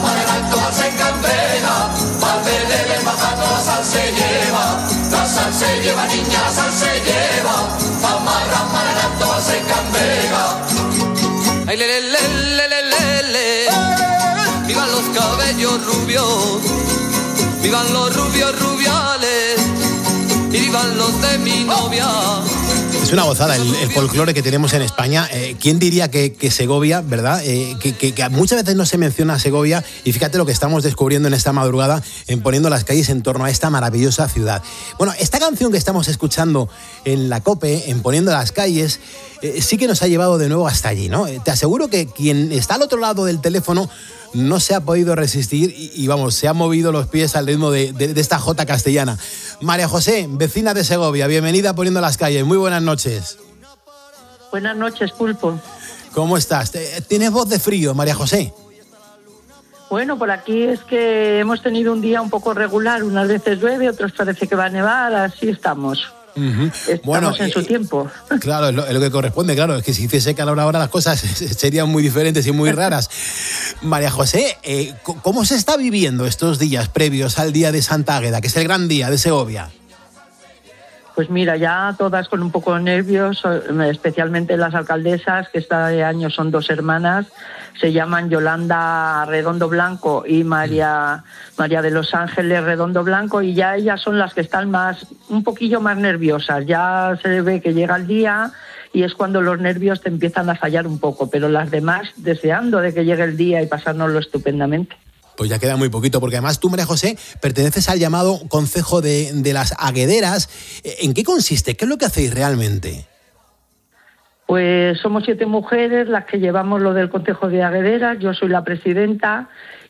Vivan los cabellos rubios, vivan los rubios rubiales y vivan los de mi novia. Es una gozada el, el folclore que tenemos en España. Eh, ¿Quién diría que, que Segovia, verdad? Eh, que, que, que muchas veces no se menciona Segovia, y fíjate lo que estamos descubriendo en esta madrugada en Poniendo las Calles en torno a esta maravillosa ciudad. Bueno, esta canción que estamos escuchando en la COPE, en Poniendo las Calles, eh, sí que nos ha llevado de nuevo hasta allí, ¿no? Te aseguro que quien está al otro lado del teléfono no se ha podido resistir y, y vamos, se ha movido los pies al ritmo de, de, de esta jota castellana. María José, vecina de Segovia, bienvenida a Poniendo las Calles. Muy buenas noches. Buenas noches, Pulpo. ¿Cómo estás? ¿Tienes voz de frío, María José? Bueno, por aquí es que hemos tenido un día un poco regular. Unas veces llueve, otras parece que va a nevar, así estamos. Uh-huh. Estamos bueno, en su eh, tiempo. Claro, es lo, es lo que corresponde, claro. Es que si hiciese calor ahora las cosas serían muy diferentes y muy raras. María José, eh, ¿cómo se está viviendo estos días previos al día de Santa Águeda, que es el gran día de Segovia? Pues mira, ya todas con un poco de nervios, especialmente las alcaldesas, que este año son dos hermanas, se llaman Yolanda Redondo Blanco y María, María de los Ángeles Redondo Blanco, y ya ellas son las que están más, un poquillo más nerviosas. Ya se ve que llega el día y es cuando los nervios te empiezan a fallar un poco, pero las demás deseando de que llegue el día y pasárnoslo estupendamente. Pues ya queda muy poquito, porque además tú, María José, perteneces al llamado Concejo de, de las Aguederas. ¿En qué consiste? ¿Qué es lo que hacéis realmente? Pues somos siete mujeres las que llevamos lo del Concejo de Aguederas. Yo soy la presidenta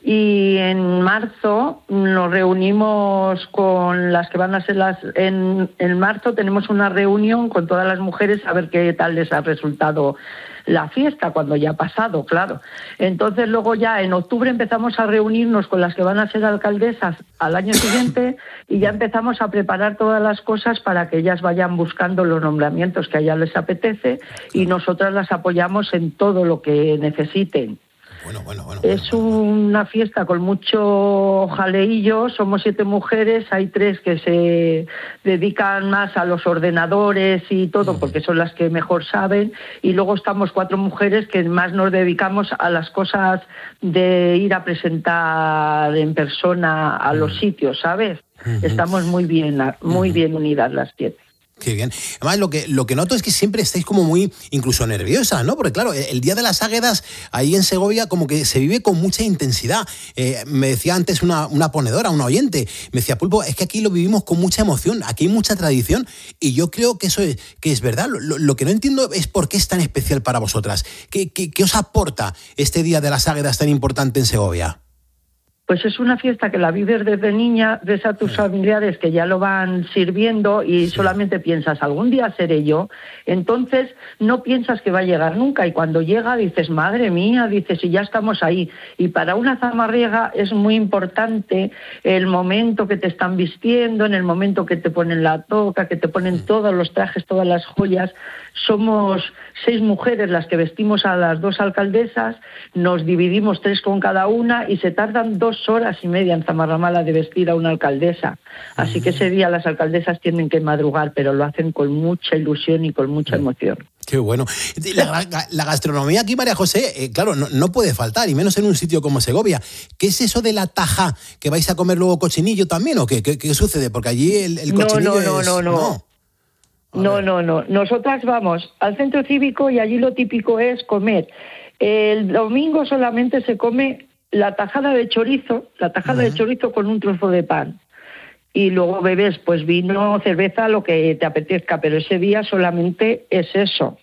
y en marzo nos reunimos con las que van a ser las... En, en marzo tenemos una reunión con todas las mujeres a ver qué tal les ha resultado la fiesta, cuando ya ha pasado, claro. Entonces luego ya en octubre empezamos a reunirnos con las que van a ser alcaldesas al año siguiente y ya empezamos a preparar todas las cosas para que ellas vayan buscando los nombramientos que a ellas les apetece y nosotras las apoyamos en todo lo que necesiten. Bueno, bueno, bueno, es bueno, una fiesta con mucho jaleillo, somos siete mujeres, hay tres que se dedican más a los ordenadores y todo, porque son las que mejor saben, y luego estamos cuatro mujeres que más nos dedicamos a las cosas de ir a presentar en persona a los sitios, ¿sabes? Uh-huh. Estamos muy bien, muy bien unidas las siete. Qué bien. Además, lo que, lo que noto es que siempre estáis como muy, incluso nerviosa, ¿no? Porque claro, el Día de las Águedas ahí en Segovia como que se vive con mucha intensidad. Eh, me decía antes una, una ponedora, una oyente, me decía, Pulpo, es que aquí lo vivimos con mucha emoción, aquí hay mucha tradición, y yo creo que eso es, que es verdad. Lo, lo que no entiendo es por qué es tan especial para vosotras. ¿Qué, qué, qué os aporta este Día de las Águedas tan importante en Segovia? Pues es una fiesta que la vives desde niña, ves a tus familiares que ya lo van sirviendo y sí. solamente piensas, algún día seré yo. Entonces no piensas que va a llegar nunca y cuando llega dices, madre mía, dices, y ya estamos ahí. Y para una zamarriega es muy importante el momento que te están vistiendo, en el momento que te ponen la toca, que te ponen todos los trajes, todas las joyas. Somos seis mujeres las que vestimos a las dos alcaldesas, nos dividimos tres con cada una y se tardan dos horas y media en Zamarramala de vestir a una alcaldesa. Así que ese día las alcaldesas tienen que madrugar, pero lo hacen con mucha ilusión y con mucha emoción. Qué bueno. La, la gastronomía aquí, María José, eh, claro, no, no puede faltar, y menos en un sitio como Segovia. ¿Qué es eso de la taja? ¿Que vais a comer luego cochinillo también o qué? ¿Qué, qué sucede? Porque allí el, el cochinillo no, no, es... No, no, no. No, no, no. Nosotras vamos al centro cívico y allí lo típico es comer. El domingo solamente se come la tajada de chorizo, la tajada uh-huh. de chorizo con un trozo de pan. Y luego bebes pues vino, cerveza, lo que te apetezca, pero ese día solamente es eso.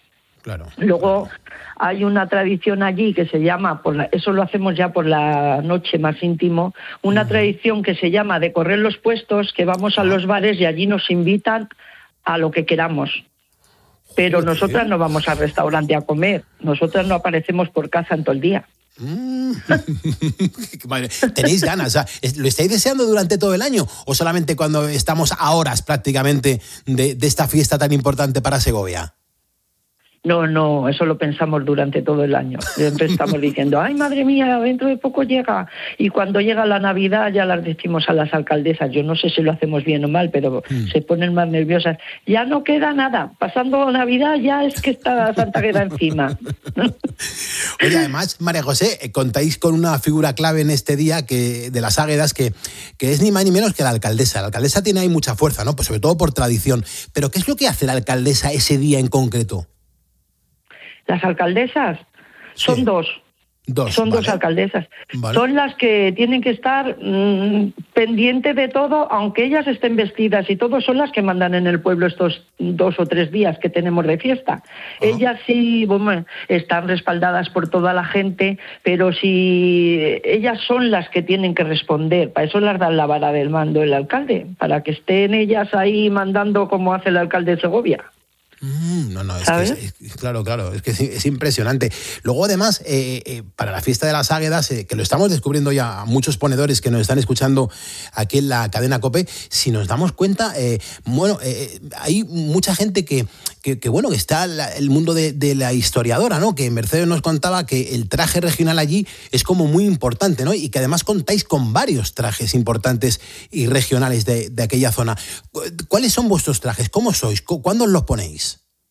Claro. Luego hay una tradición allí que se llama, por la, eso lo hacemos ya por la noche más íntimo, una uh-huh. tradición que se llama de correr los puestos, que vamos a los bares y allí nos invitan a lo que queramos. Pero Joder. nosotras no vamos al restaurante a comer, nosotras no aparecemos por casa en todo el día. Mm. ¿Tenéis ganas? O sea, ¿lo estáis deseando durante todo el año o solamente cuando estamos a horas prácticamente de, de esta fiesta tan importante para Segovia? No, no, eso lo pensamos durante todo el año. Siempre estamos diciendo, ay, madre mía, dentro de poco llega. Y cuando llega la Navidad ya las decimos a las alcaldesas. Yo no sé si lo hacemos bien o mal, pero mm. se ponen más nerviosas. Ya no queda nada. Pasando Navidad ya es que está Santa Águeda encima. Oye, además, María José, contáis con una figura clave en este día que de las Águedas que, que es ni más ni menos que la alcaldesa. La alcaldesa tiene ahí mucha fuerza, ¿no? Pues sobre todo por tradición. Pero ¿qué es lo que hace la alcaldesa ese día en concreto? Las alcaldesas son sí. dos. Dos, son vale. dos alcaldesas. Vale. Son las que tienen que estar mmm, pendientes de todo, aunque ellas estén vestidas y todo, son las que mandan en el pueblo estos dos o tres días que tenemos de fiesta. Oh. Ellas sí, bueno, están respaldadas por toda la gente, pero sí, ellas son las que tienen que responder. Para eso las dan la vara del mando el alcalde, para que estén ellas ahí mandando como hace el alcalde de Segovia. Mm, no, no, es que es, es, claro, claro, es que es, es impresionante. Luego, además, eh, eh, para la fiesta de las Águedas, eh, que lo estamos descubriendo ya a muchos ponedores que nos están escuchando aquí en la cadena COPE, si nos damos cuenta, eh, bueno, eh, hay mucha gente que, que, que bueno, que está la, el mundo de, de la historiadora, ¿no? Que Mercedes nos contaba que el traje regional allí es como muy importante, ¿no? Y que además contáis con varios trajes importantes y regionales de, de aquella zona. ¿Cuáles son vuestros trajes? ¿Cómo sois? ¿Cuándo os los ponéis?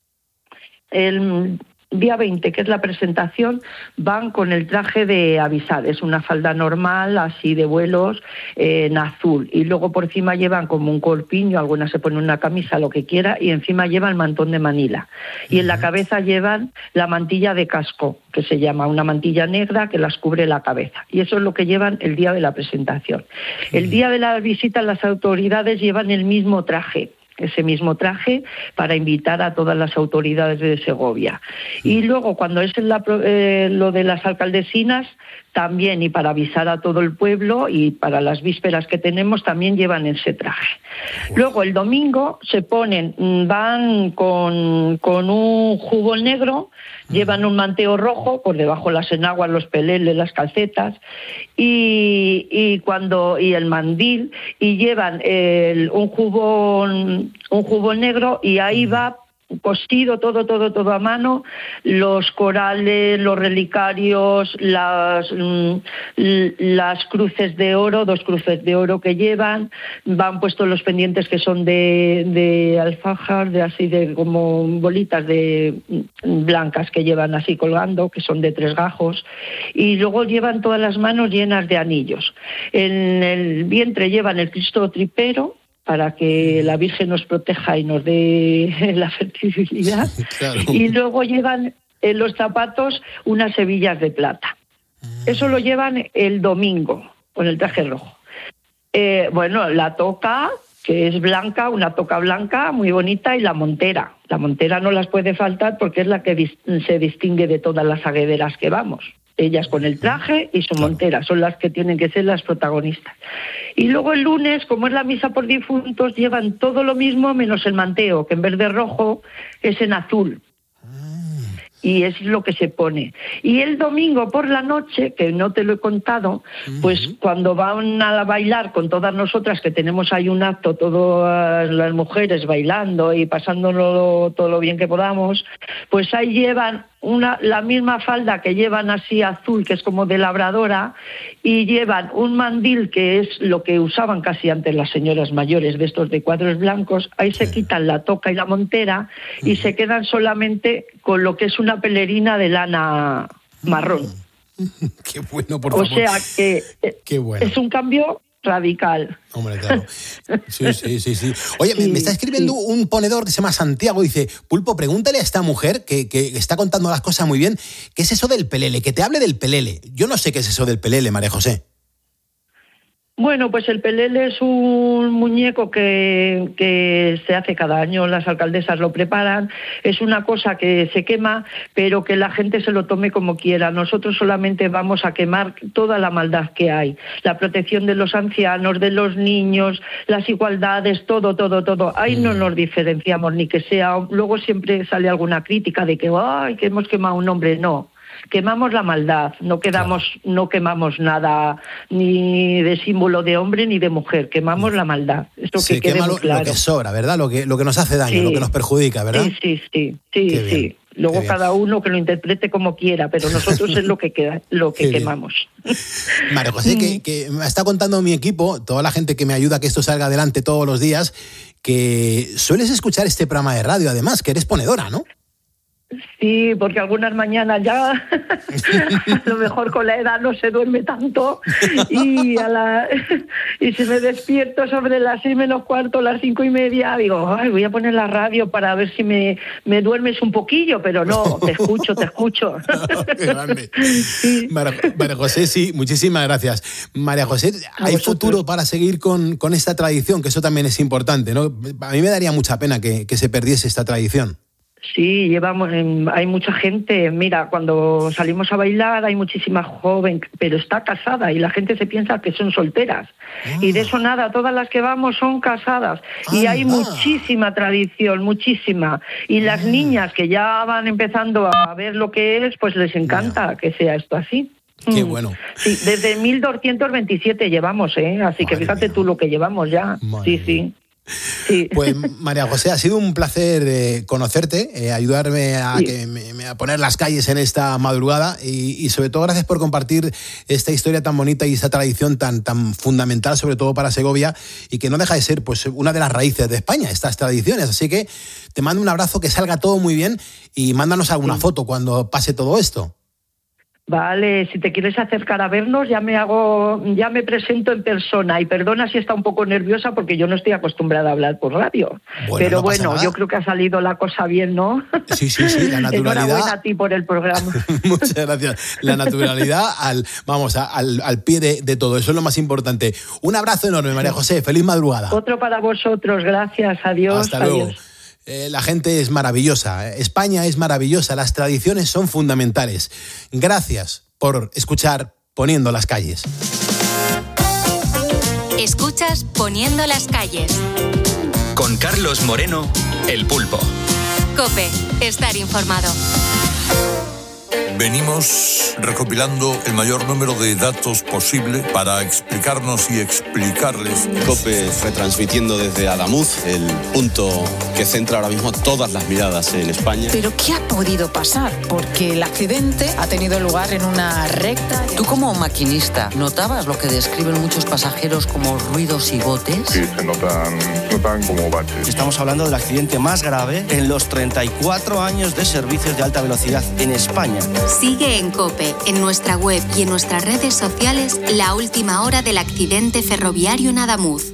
El día veinte, que es la presentación, van con el traje de avisar. Es una falda normal, así de vuelos, eh, en azul. Y luego por encima llevan como un corpiño, algunas se ponen una camisa, lo que quiera, y encima llevan el mantón de Manila. Y en la cabeza llevan la mantilla de casco, que se llama una mantilla negra que las cubre la cabeza. Y eso es lo que llevan el día de la presentación. El día de la visita, las autoridades llevan el mismo traje. ese mismo traje para invitar a todas las autoridades de Segovia. Y luego, cuando es la, eh, lo de las alcaldesinas, también, y para avisar a todo el pueblo, y para las vísperas que tenemos, también llevan ese traje. Luego, el domingo, se ponen, van con, con un jubón negro, llevan un manteo rojo, por debajo las enaguas, los peleles, las calcetas, y, y cuando y el mandil, y llevan el, un jubón un jubón negro, y ahí va cosido todo, todo, todo a mano, los corales, los relicarios, las, las cruces de oro, dos cruces de oro que llevan, van puestos los pendientes que son de, de alfajar, de así de como bolitas de blancas que llevan así colgando, que son de tres gajos, y luego llevan todas las manos llenas de anillos. En el vientre llevan el Cristo tripero, para que la Virgen nos proteja y nos dé la fertilidad. Claro. Y luego llevan en los zapatos unas hebillas de plata. Eso lo llevan el domingo, con el traje rojo. Eh, bueno, la toca, que es blanca, una toca blanca muy bonita, y la montera. La montera no las puede faltar porque es la que dis- se distingue de todas las aguederas que vamos. Ellas con el traje y su montera son las que tienen que ser las protagonistas. Y luego el lunes, como es la misa por difuntos, llevan todo lo mismo menos el manteo, que en vez de rojo es en azul. Y es lo que se pone. Y el domingo por la noche, que no te lo he contado, uh-huh. pues cuando van a bailar con todas nosotras, que tenemos ahí un acto, todas las mujeres bailando y pasándolo todo lo bien que podamos, pues ahí llevan una, la misma falda que llevan así azul, que es como de labradora, y llevan un mandil, que es lo que usaban casi antes las señoras mayores, de estos de cuadros blancos. Ahí se quitan la toca y la montera y uh-huh. se quedan solamente con lo que es una pelerina de lana marrón. Qué bueno, por o favor. O sea que Qué bueno. Es un cambio radical. Hombre, claro. Sí, sí, sí, sí. Oye, sí, me, me está escribiendo sí. un ponedor que se llama Santiago, dice, Pulpo, pregúntale a esta mujer que, que está contando las cosas muy bien, ¿qué es eso del pelele? Que te hable del pelele. Yo no sé qué es eso del pelele, María José. Bueno, pues el pelele es un muñeco que, que se hace cada año, las alcaldesas lo preparan, es una cosa que se quema, pero que la gente se lo tome como quiera. Nosotros solamente vamos a quemar toda la maldad que hay, la protección de los ancianos, de los niños, las igualdades, todo, todo, todo. Ahí no nos diferenciamos, ni que sea, luego siempre sale alguna crítica de que, ay, que hemos quemado un hombre, no. Quemamos la maldad, no quedamos, no quemamos nada ni de símbolo de hombre ni de mujer, quemamos la maldad. Esto Se que quede quema muy lo, claro. lo que sobra, ¿verdad? Lo que, lo que nos hace daño, Sí. lo que nos perjudica, ¿verdad? Sí, sí, sí, sí, Qué sí. bien, Luego qué bien. cada uno que lo interprete como quiera, pero nosotros es lo que queda, lo que Qué bien. quemamos. María José, que, que me está contando mi equipo, toda la gente que me ayuda a que esto salga adelante todos los días, que sueles escuchar este programa de radio, además, que eres ponedora, ¿no? Sí, porque algunas mañanas ya a lo mejor con la edad no se duerme tanto y a la y si me despierto sobre las seis menos cuarto, las cinco y media, digo, ay, voy a poner la radio para ver si me, me duermes un poquillo, pero no, te escucho, te escucho. Qué grande. María, María José, sí, muchísimas gracias. María José, ¿hay vosotros. futuro para seguir con, con esta tradición? Que eso también es importante, ¿no? A mí me daría mucha pena que, que se perdiese esta tradición. Sí, llevamos, en- hay mucha gente, mira, cuando salimos a bailar hay muchísima joven, pero está casada y la gente se piensa que son solteras. Y de eso nada, todas las que vamos son casadas. Y hay muchísima tradición, muchísima. Y las niñas que ya van empezando a ver lo que es, pues les encanta que sea esto así. Qué Mm. bueno. Sí, desde mil doscientos veintisiete llevamos, ¿eh? Así que fíjate tú lo que llevamos ya. Sí, sí. Sí. Pues María José, ha sido un placer eh, conocerte, eh, ayudarme a, Sí. que me, me- a poner las calles en esta madrugada y, y sobre todo gracias por compartir esta historia tan bonita y esta tradición tan, tan fundamental, sobre todo para Segovia, y que no deja de ser pues una de las raíces de España, estas tradiciones. Así que te mando un abrazo, que salga todo muy bien y mándanos alguna foto cuando pase todo esto. Vale, si te quieres acercar a vernos, ya me hago, ya me presento en persona. Y perdona si está un poco nerviosa porque yo no estoy acostumbrada a hablar por radio. Bueno, Pero no pasa bueno, nada. yo creo que ha salido la cosa bien, ¿no? Sí, sí, sí, la naturalidad. Enhorabuena a ti por el programa. Muchas gracias. La naturalidad al, vamos, a- al, al pie de, de todo. Eso es lo más importante. Un abrazo enorme, María José. Feliz madrugada. Otro para vosotros, gracias, adiós. Hasta luego. adiós. Eh, la gente es maravillosa. España es maravillosa. Las tradiciones son fundamentales. Gracias por escuchar Poniendo las Calles. Escuchas Poniendo las calles. Con Carlos Moreno, El Pulpo. Cope, estar informado. Venimos recopilando el mayor número de datos posible para explicarnos y explicarles. COPE retransmitiendo desde Adamuz, el punto que centra ahora mismo todas las miradas en España. ¿Pero qué ha podido pasar? Porque el accidente ha tenido lugar en una recta. Tú como maquinista, ¿notabas lo que describen muchos pasajeros como ruidos y botes? Sí, se notan, notan como baches. Estamos hablando del accidente más grave en los treinta y cuatro años de servicios de alta velocidad en España. Sigue en Cope, en nuestra web y en nuestras redes sociales, la última hora del accidente ferroviario en Adamuz.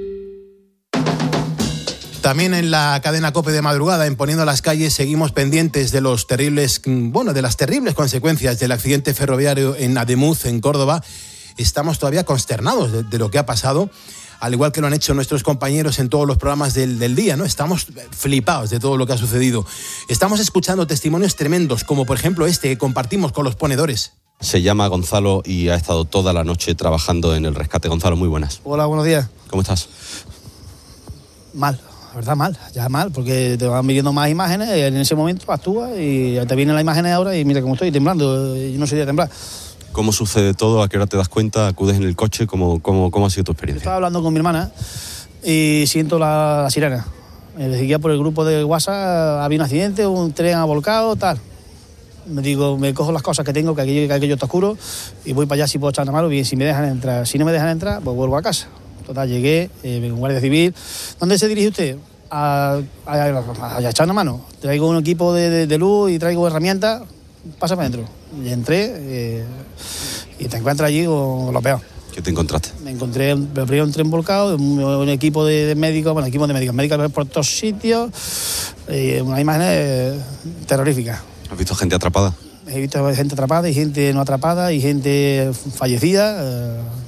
También en la cadena COPE de madrugada, en Poniendo las Calles, seguimos pendientes de los terribles, bueno, de las terribles consecuencias del accidente ferroviario en Ademuz, en Córdoba. Estamos todavía consternados de, de lo que ha pasado, al igual que lo han hecho nuestros compañeros en todos los programas del, del día, ¿no? Estamos flipados de todo lo que ha sucedido. Estamos escuchando testimonios tremendos, como por ejemplo este que compartimos con los ponedores. Se llama Gonzalo y ha estado toda la noche trabajando en el rescate. Gonzalo, muy buenas. Hola, buenos días. ¿Cómo estás? Mal, la verdad mal, ya mal, porque te van viendo más imágenes y en ese momento actúas y ya te vienen las imágenes ahora y mira cómo estoy temblando, yo no soy de temblar. ¿Cómo sucede todo? ¿A qué hora te das cuenta? ¿Acudes en el coche? ¿Cómo, cómo, cómo ha sido tu experiencia? Estaba hablando con mi hermana y siento la, la sirena. Me decía por el grupo de WhatsApp, había un accidente, un tren ha volcado, tal. Me digo, me cojo las cosas que tengo, que aquello, que aquello está oscuro, y voy para allá si puedo echar una mano, bien, si me dejan entrar. Si no me dejan entrar, pues vuelvo a casa. Total, llegué, eh, un guardia civil. ¿Dónde se dirige usted? A, a, a, a echar una mano. Traigo un equipo de, de, de luz y traigo herramientas, pasa para adentro. Y entré eh, y te encuentras allí con lo peor. ¿Qué te encontraste? Me encontré primero un tren volcado, un, un equipo de, de médicos, bueno, equipo de médicos, médicos por todos sitios, y unas imágenes eh, terroríficas. ¿Has visto gente atrapada? He visto gente atrapada y gente no atrapada y gente fallecida, eh,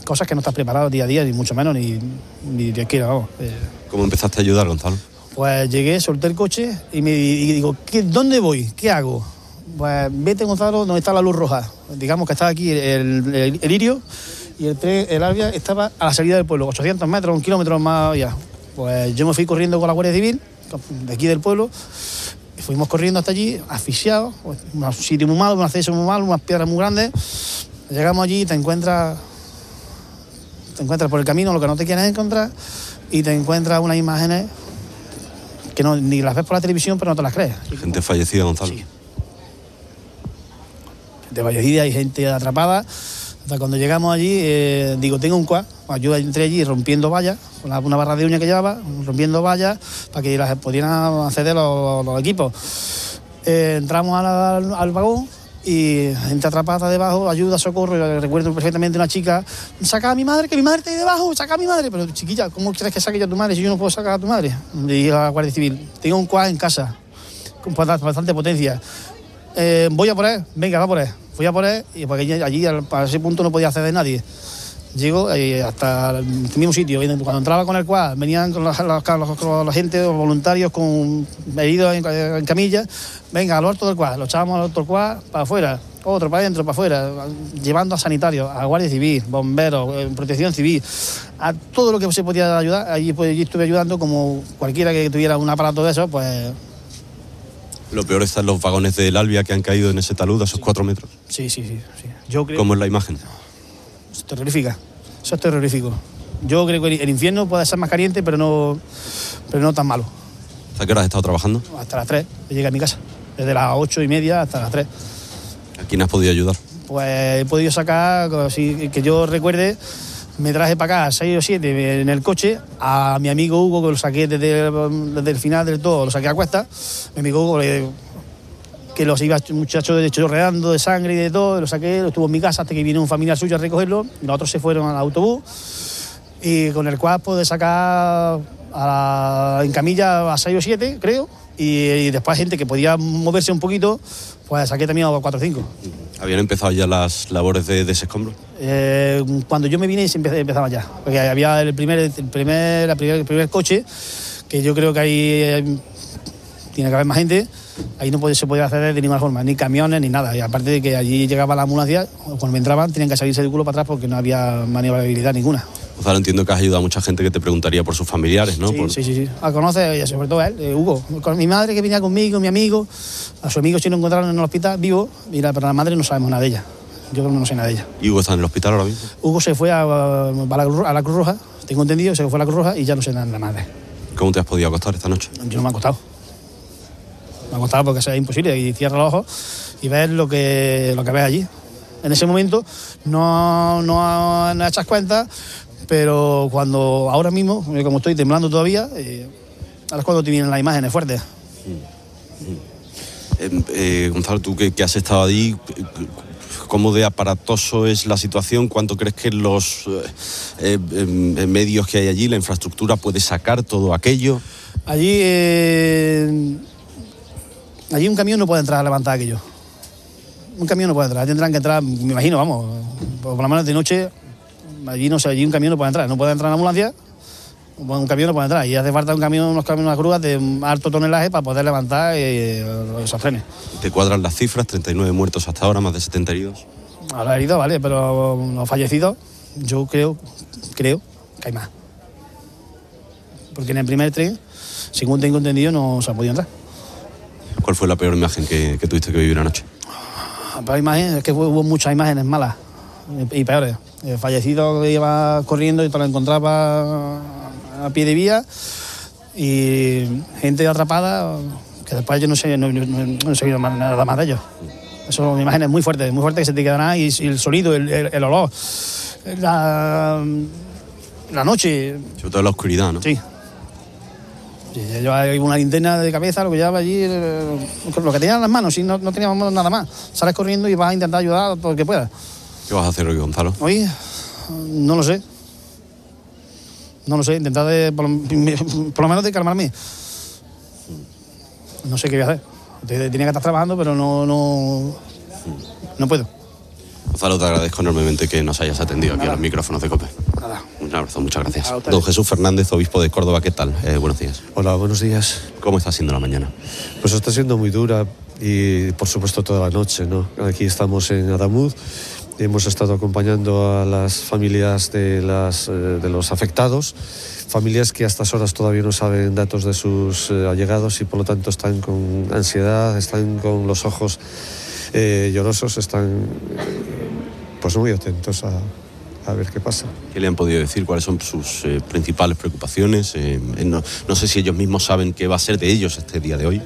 cosas que no estás preparado día a día, ni mucho menos, ni, ni Dios quiera, vamos. Eh, ¿Cómo empezaste a ayudar, Gonzalo? Pues llegué, solté el coche y me y digo, ¿qué, ¿dónde voy? ¿Qué hago? Pues vete, Gonzalo, donde está la luz roja. Digamos que estaba aquí el, el, el Irio y el tren, el Albia estaba a la salida del pueblo, ochocientos metros, un kilómetro más allá. Pues yo me fui corriendo con la Guardia Civil, de aquí del pueblo, y fuimos corriendo hasta allí, asfixiados, un sitio muy malo, un acceso muy malo, unas piedras muy grandes. Llegamos allí y te encuentras, te encuentras por el camino lo que no te quieres encontrar y te encuentras unas imágenes que no, ni las ves por la televisión, pero no te las crees. Gente fallecida, Gonzalo. Sí. Gente fallecida y gente atrapada. Hasta cuando llegamos allí, eh, digo, tengo un quad. Yo entré allí rompiendo vallas, con una, una barra de uña que llevaba, rompiendo vallas para que las pudieran acceder los, los equipos. Eh, entramos a la, al, al vagón y gente atrapada debajo, ayuda, socorro. Yo recuerdo perfectamente una chica, saca a mi madre, que mi madre está ahí debajo, saca a mi madre. Pero chiquilla, ¿cómo quieres que saque yo a tu madre si yo no puedo sacar a tu madre? Le dije a la Guardia Civil, tengo un quad en casa, con bastante potencia. Eh, voy a por él, venga, va por él. Fui a por él, y porque allí, para ese punto, no podía acceder nadie. Llego eh, hasta el mismo sitio. Cuando entraba con el quad, venían con la, la, la, la gente, los voluntarios con heridos en, en camilla. Venga, al alto del quad. Lo echábamos al alto del quad para afuera, otro para adentro, para afuera, llevando a sanitarios, a Guardia Civil, bomberos, eh, protección civil, a todo lo que se podía ayudar. Allí, pues, allí estuve ayudando, como cualquiera que tuviera un aparato de eso, pues. Lo peor está en los vagones del Albia que han caído en ese talud a esos cuatro metros. Sí, sí, sí. sí. Yo creo... ¿Cómo es la imagen? Es terrorífica. Eso es terrorífico. Yo creo que el infierno puede ser más caliente, pero no, pero no tan malo. ¿Hasta qué hora has estado trabajando? Hasta las tres. Llegué a mi casa. Desde las ocho y media hasta las tres. ¿A quién has podido ayudar? Pues he podido sacar, así que yo recuerde, me traje para acá seis o siete en el coche a mi amigo Hugo, que lo saqué desde, desde el final del todo, lo saqué a cuesta. Mi amigo Hugo, que los iba muchachos chorreando de sangre y de todo, lo saqué, lo estuvo en mi casa hasta que vino un familiar suyo a recogerlo. Y los otros se fueron al autobús y con el cual pude sacar a la, en camilla a seis o siete, creo, y, y después gente que podía moverse un poquito, pues saqué también a cuatro o cinco. ¿Habían empezado ya las labores de desescombro? Eh, cuando yo me vine se empezaba, empezaba ya, porque había el primer, el primer, el primer, el primer coche, que yo creo que ahí eh, tiene que haber más gente. Ahí no puede, se podía hacer de ninguna forma, ni camiones ni nada. Y aparte de que allí llegaba la ambulancia, cuando entraban tenían que salirse del culo para atrás porque no había maniobrabilidad ninguna. Gonzalo, entiendo que has ayudado a mucha gente que te preguntaría por sus familiares, ¿no? Sí, por... sí, sí, sí. A conocer, sobre todo a él, eh, Hugo. Con mi madre que venía conmigo, mi amigo. A su amigo sí lo encontraron en el hospital vivo. Mira, pero la madre no sabemos nada de ella. Yo no sé nada de ella. ¿Y Hugo está en el hospital ahora mismo? Hugo se fue a, a, la, a la Cruz Roja, tengo entendido, se fue a la Cruz Roja y ya no sé nada de la madre. ¿Cómo te has podido acostar esta noche? Yo no me he acostado. Me ha costado porque es imposible y cierra los ojos y ves lo que, lo que ves allí. En ese momento no, no, no echas cuenta, pero cuando ahora mismo, como estoy temblando todavía, eh, ahora es cuando te vienen las imágenes fuertes. Eh, eh, Gonzalo, tú que, que has estado allí, ¿cómo de aparatoso es la situación? ¿Cuánto crees que los eh, eh, medios que hay allí, la infraestructura, puede sacar todo aquello? Allí... Eh, Allí un camión no puede entrar a levantar aquello. Un camión no puede entrar. Tendrán que entrar, me imagino, vamos, por lo menos de noche, allí no sé, allí un camión no puede entrar. No puede entrar en ambulancia, un camión no puede entrar. Y hace falta un camión, unos camiones, unas grúas de alto tonelaje para poder levantar eh, esos trenes. ¿Te cuadran las cifras? treinta y nueve muertos hasta ahora, más de setenta heridos. A los heridos, vale, pero los fallecidos, yo creo, creo que hay más. Porque en el primer tren, según tengo entendido, no se ha podido entrar. ¿Cuál fue la peor imagen que, que tuviste que vivir anoche? La peor imagen es que hubo muchas imágenes malas y peores. El fallecido que iba corriendo y te lo encontraba a pie de vía y gente atrapada que después yo no sé, no, no, no he sabido nada más de ellos. Son imágenes muy fuertes, muy fuertes que se te quedan ahí y el sonido, el, el, el olor, la, la noche. Sobre todo la oscuridad, ¿no? Sí. Llevaba una linterna de cabeza, lo que llevaba allí, lo que tenía en las manos, si no, no teníamos nada más. Sales corriendo y vas a intentar ayudar todo lo que puedas. ¿Qué vas a hacer hoy, Gonzalo? Hoy, no lo sé. No lo sé, intentar de, por, por lo menos de calmarme. No sé qué voy a hacer. Tenía que estar trabajando, pero no, no, no puedo. Gonzalo, te agradezco enormemente que nos hayas atendido aquí a los micrófonos de COPE. Nada. Un abrazo, muchas gracias. Don Jesús Fernández, obispo de Córdoba, ¿qué tal? Eh, buenos días. Hola, buenos días. ¿Cómo está siendo la mañana? Pues está siendo muy dura y, por supuesto, toda la noche, ¿no? Aquí estamos en Adamuz. Hemos estado acompañando a las familias de, las, eh, de los afectados, familias que a estas horas todavía no saben datos de sus eh, allegados y por lo tanto están con ansiedad, están con los ojos eh, llorosos, están eh, pues muy atentos a, a ver qué pasa. ¿Qué le han podido decir? ¿Cuáles son sus eh, principales preocupaciones? Eh, no, no sé si ellos mismos saben qué va a ser de ellos este día de hoy.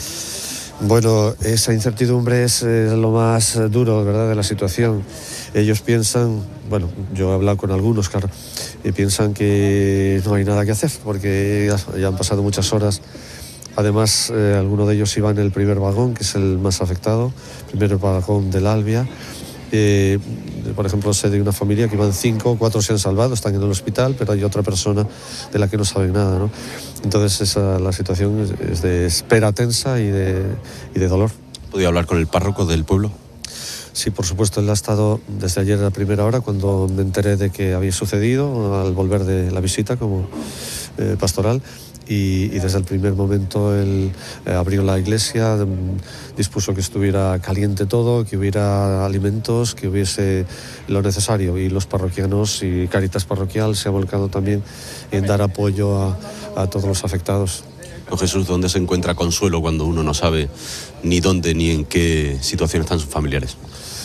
Bueno, esa incertidumbre es eh, lo más duro, ¿verdad?, de la situación. Ellos piensan, bueno, yo he hablado con algunos, claro, y piensan que no hay nada que hacer porque ya, ya han pasado muchas horas. Además, eh, algunos de ellos iban en el primer vagón, que es el más afectado, primer vagón del Albia. Eh, por ejemplo, sé de una familia que iban cinco, cuatro se han salvado, están en el hospital, pero hay otra persona de la que no saben nada, ¿no? Entonces esa, la situación es, es de espera tensa y de, y de dolor. ¿Podía hablar con el párroco del pueblo? Sí, por supuesto, él ha estado desde ayer a la primera hora, cuando me enteré de que había sucedido, al volver de la visita como eh, pastoral. Y, y desde el primer momento él eh, abrió la iglesia, dispuso que estuviera caliente todo, que hubiera alimentos, que hubiese lo necesario, y los parroquianos y Cáritas Parroquial se ha volcado también en dar apoyo a, a todos los afectados. Don Jesús, ¿dónde se encuentra consuelo cuando uno no sabe ni dónde ni en qué situación están sus familiares?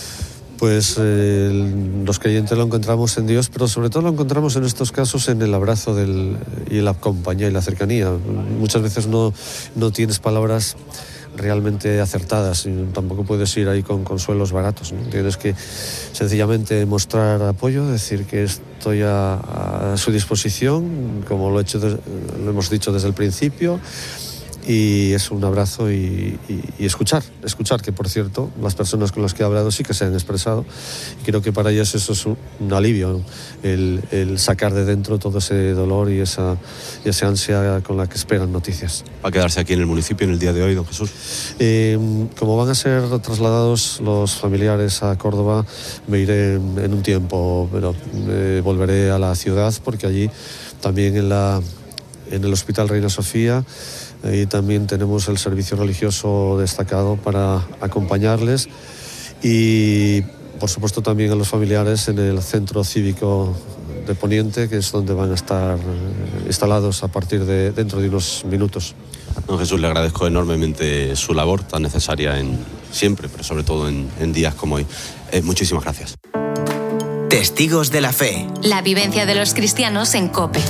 Pues eh, los creyentes lo encontramos en Dios, pero sobre todo lo encontramos en estos casos en el abrazo del, y la compañía y la cercanía. Muchas veces no, no tienes palabras realmente acertadas y tampoco puedes ir ahí con consuelos baratos, ¿no? Tienes que sencillamente mostrar apoyo, decir que estoy a, a su disposición, como lo, he hecho de, lo hemos dicho desde el principio. Y es un abrazo y, y, y escuchar, escuchar, que por cierto, las personas con las que he hablado sí que se han expresado, y creo que para ellas eso es un, un alivio, ¿no? el, el sacar de dentro todo ese dolor y esa, y esa ansia con la que esperan noticias. ¿Va a quedarse aquí en el municipio en el día de hoy, don Jesús? Eh, como van a ser trasladados los familiares a Córdoba, me iré en, en un tiempo, pero eh, volveré a la ciudad, porque allí también en, la, en el Hospital Reina Sofía, ahí también tenemos el servicio religioso destacado para acompañarles, y por supuesto también a los familiares en el Centro Cívico de Poniente, que es donde van a estar instalados a partir de dentro de unos minutos. Don Jesús, le agradezco enormemente su labor tan necesaria en siempre, pero sobre todo en, en días como hoy. Eh, muchísimas gracias. Testigos de la Fe. La vivencia de los cristianos en COPE.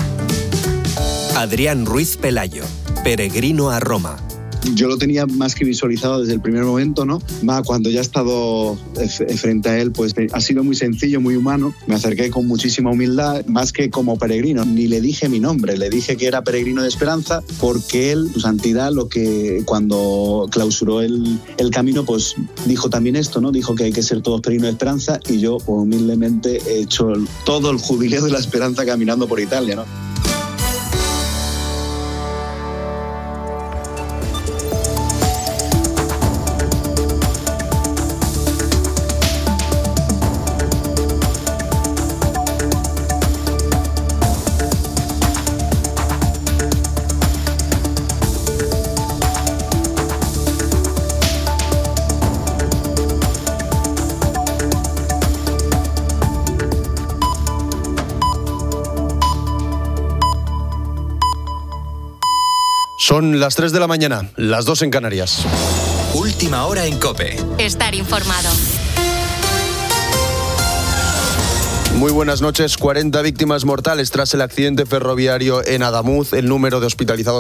Adrián Ruiz Pelayo, peregrino a Roma. Yo lo tenía más que visualizado desde el primer momento, ¿no? Va, cuando ya he estado frente a él, pues ha sido muy sencillo, muy humano. Me acerqué con muchísima humildad, más que como peregrino. Ni le dije mi nombre, le dije que era peregrino de esperanza, porque él, su santidad, lo que cuando clausuró el, el camino, pues dijo también esto, ¿no? Dijo que hay que ser todos peregrinos de esperanza, y yo pues, humildemente he hecho todo el jubileo de la esperanza caminando por Italia, ¿no? Son las tres de la mañana, las dos en Canarias. Última hora en COPE. Estar informado. Muy buenas noches. cuarenta víctimas mortales tras el accidente ferroviario en Adamuz. El número de hospitalizados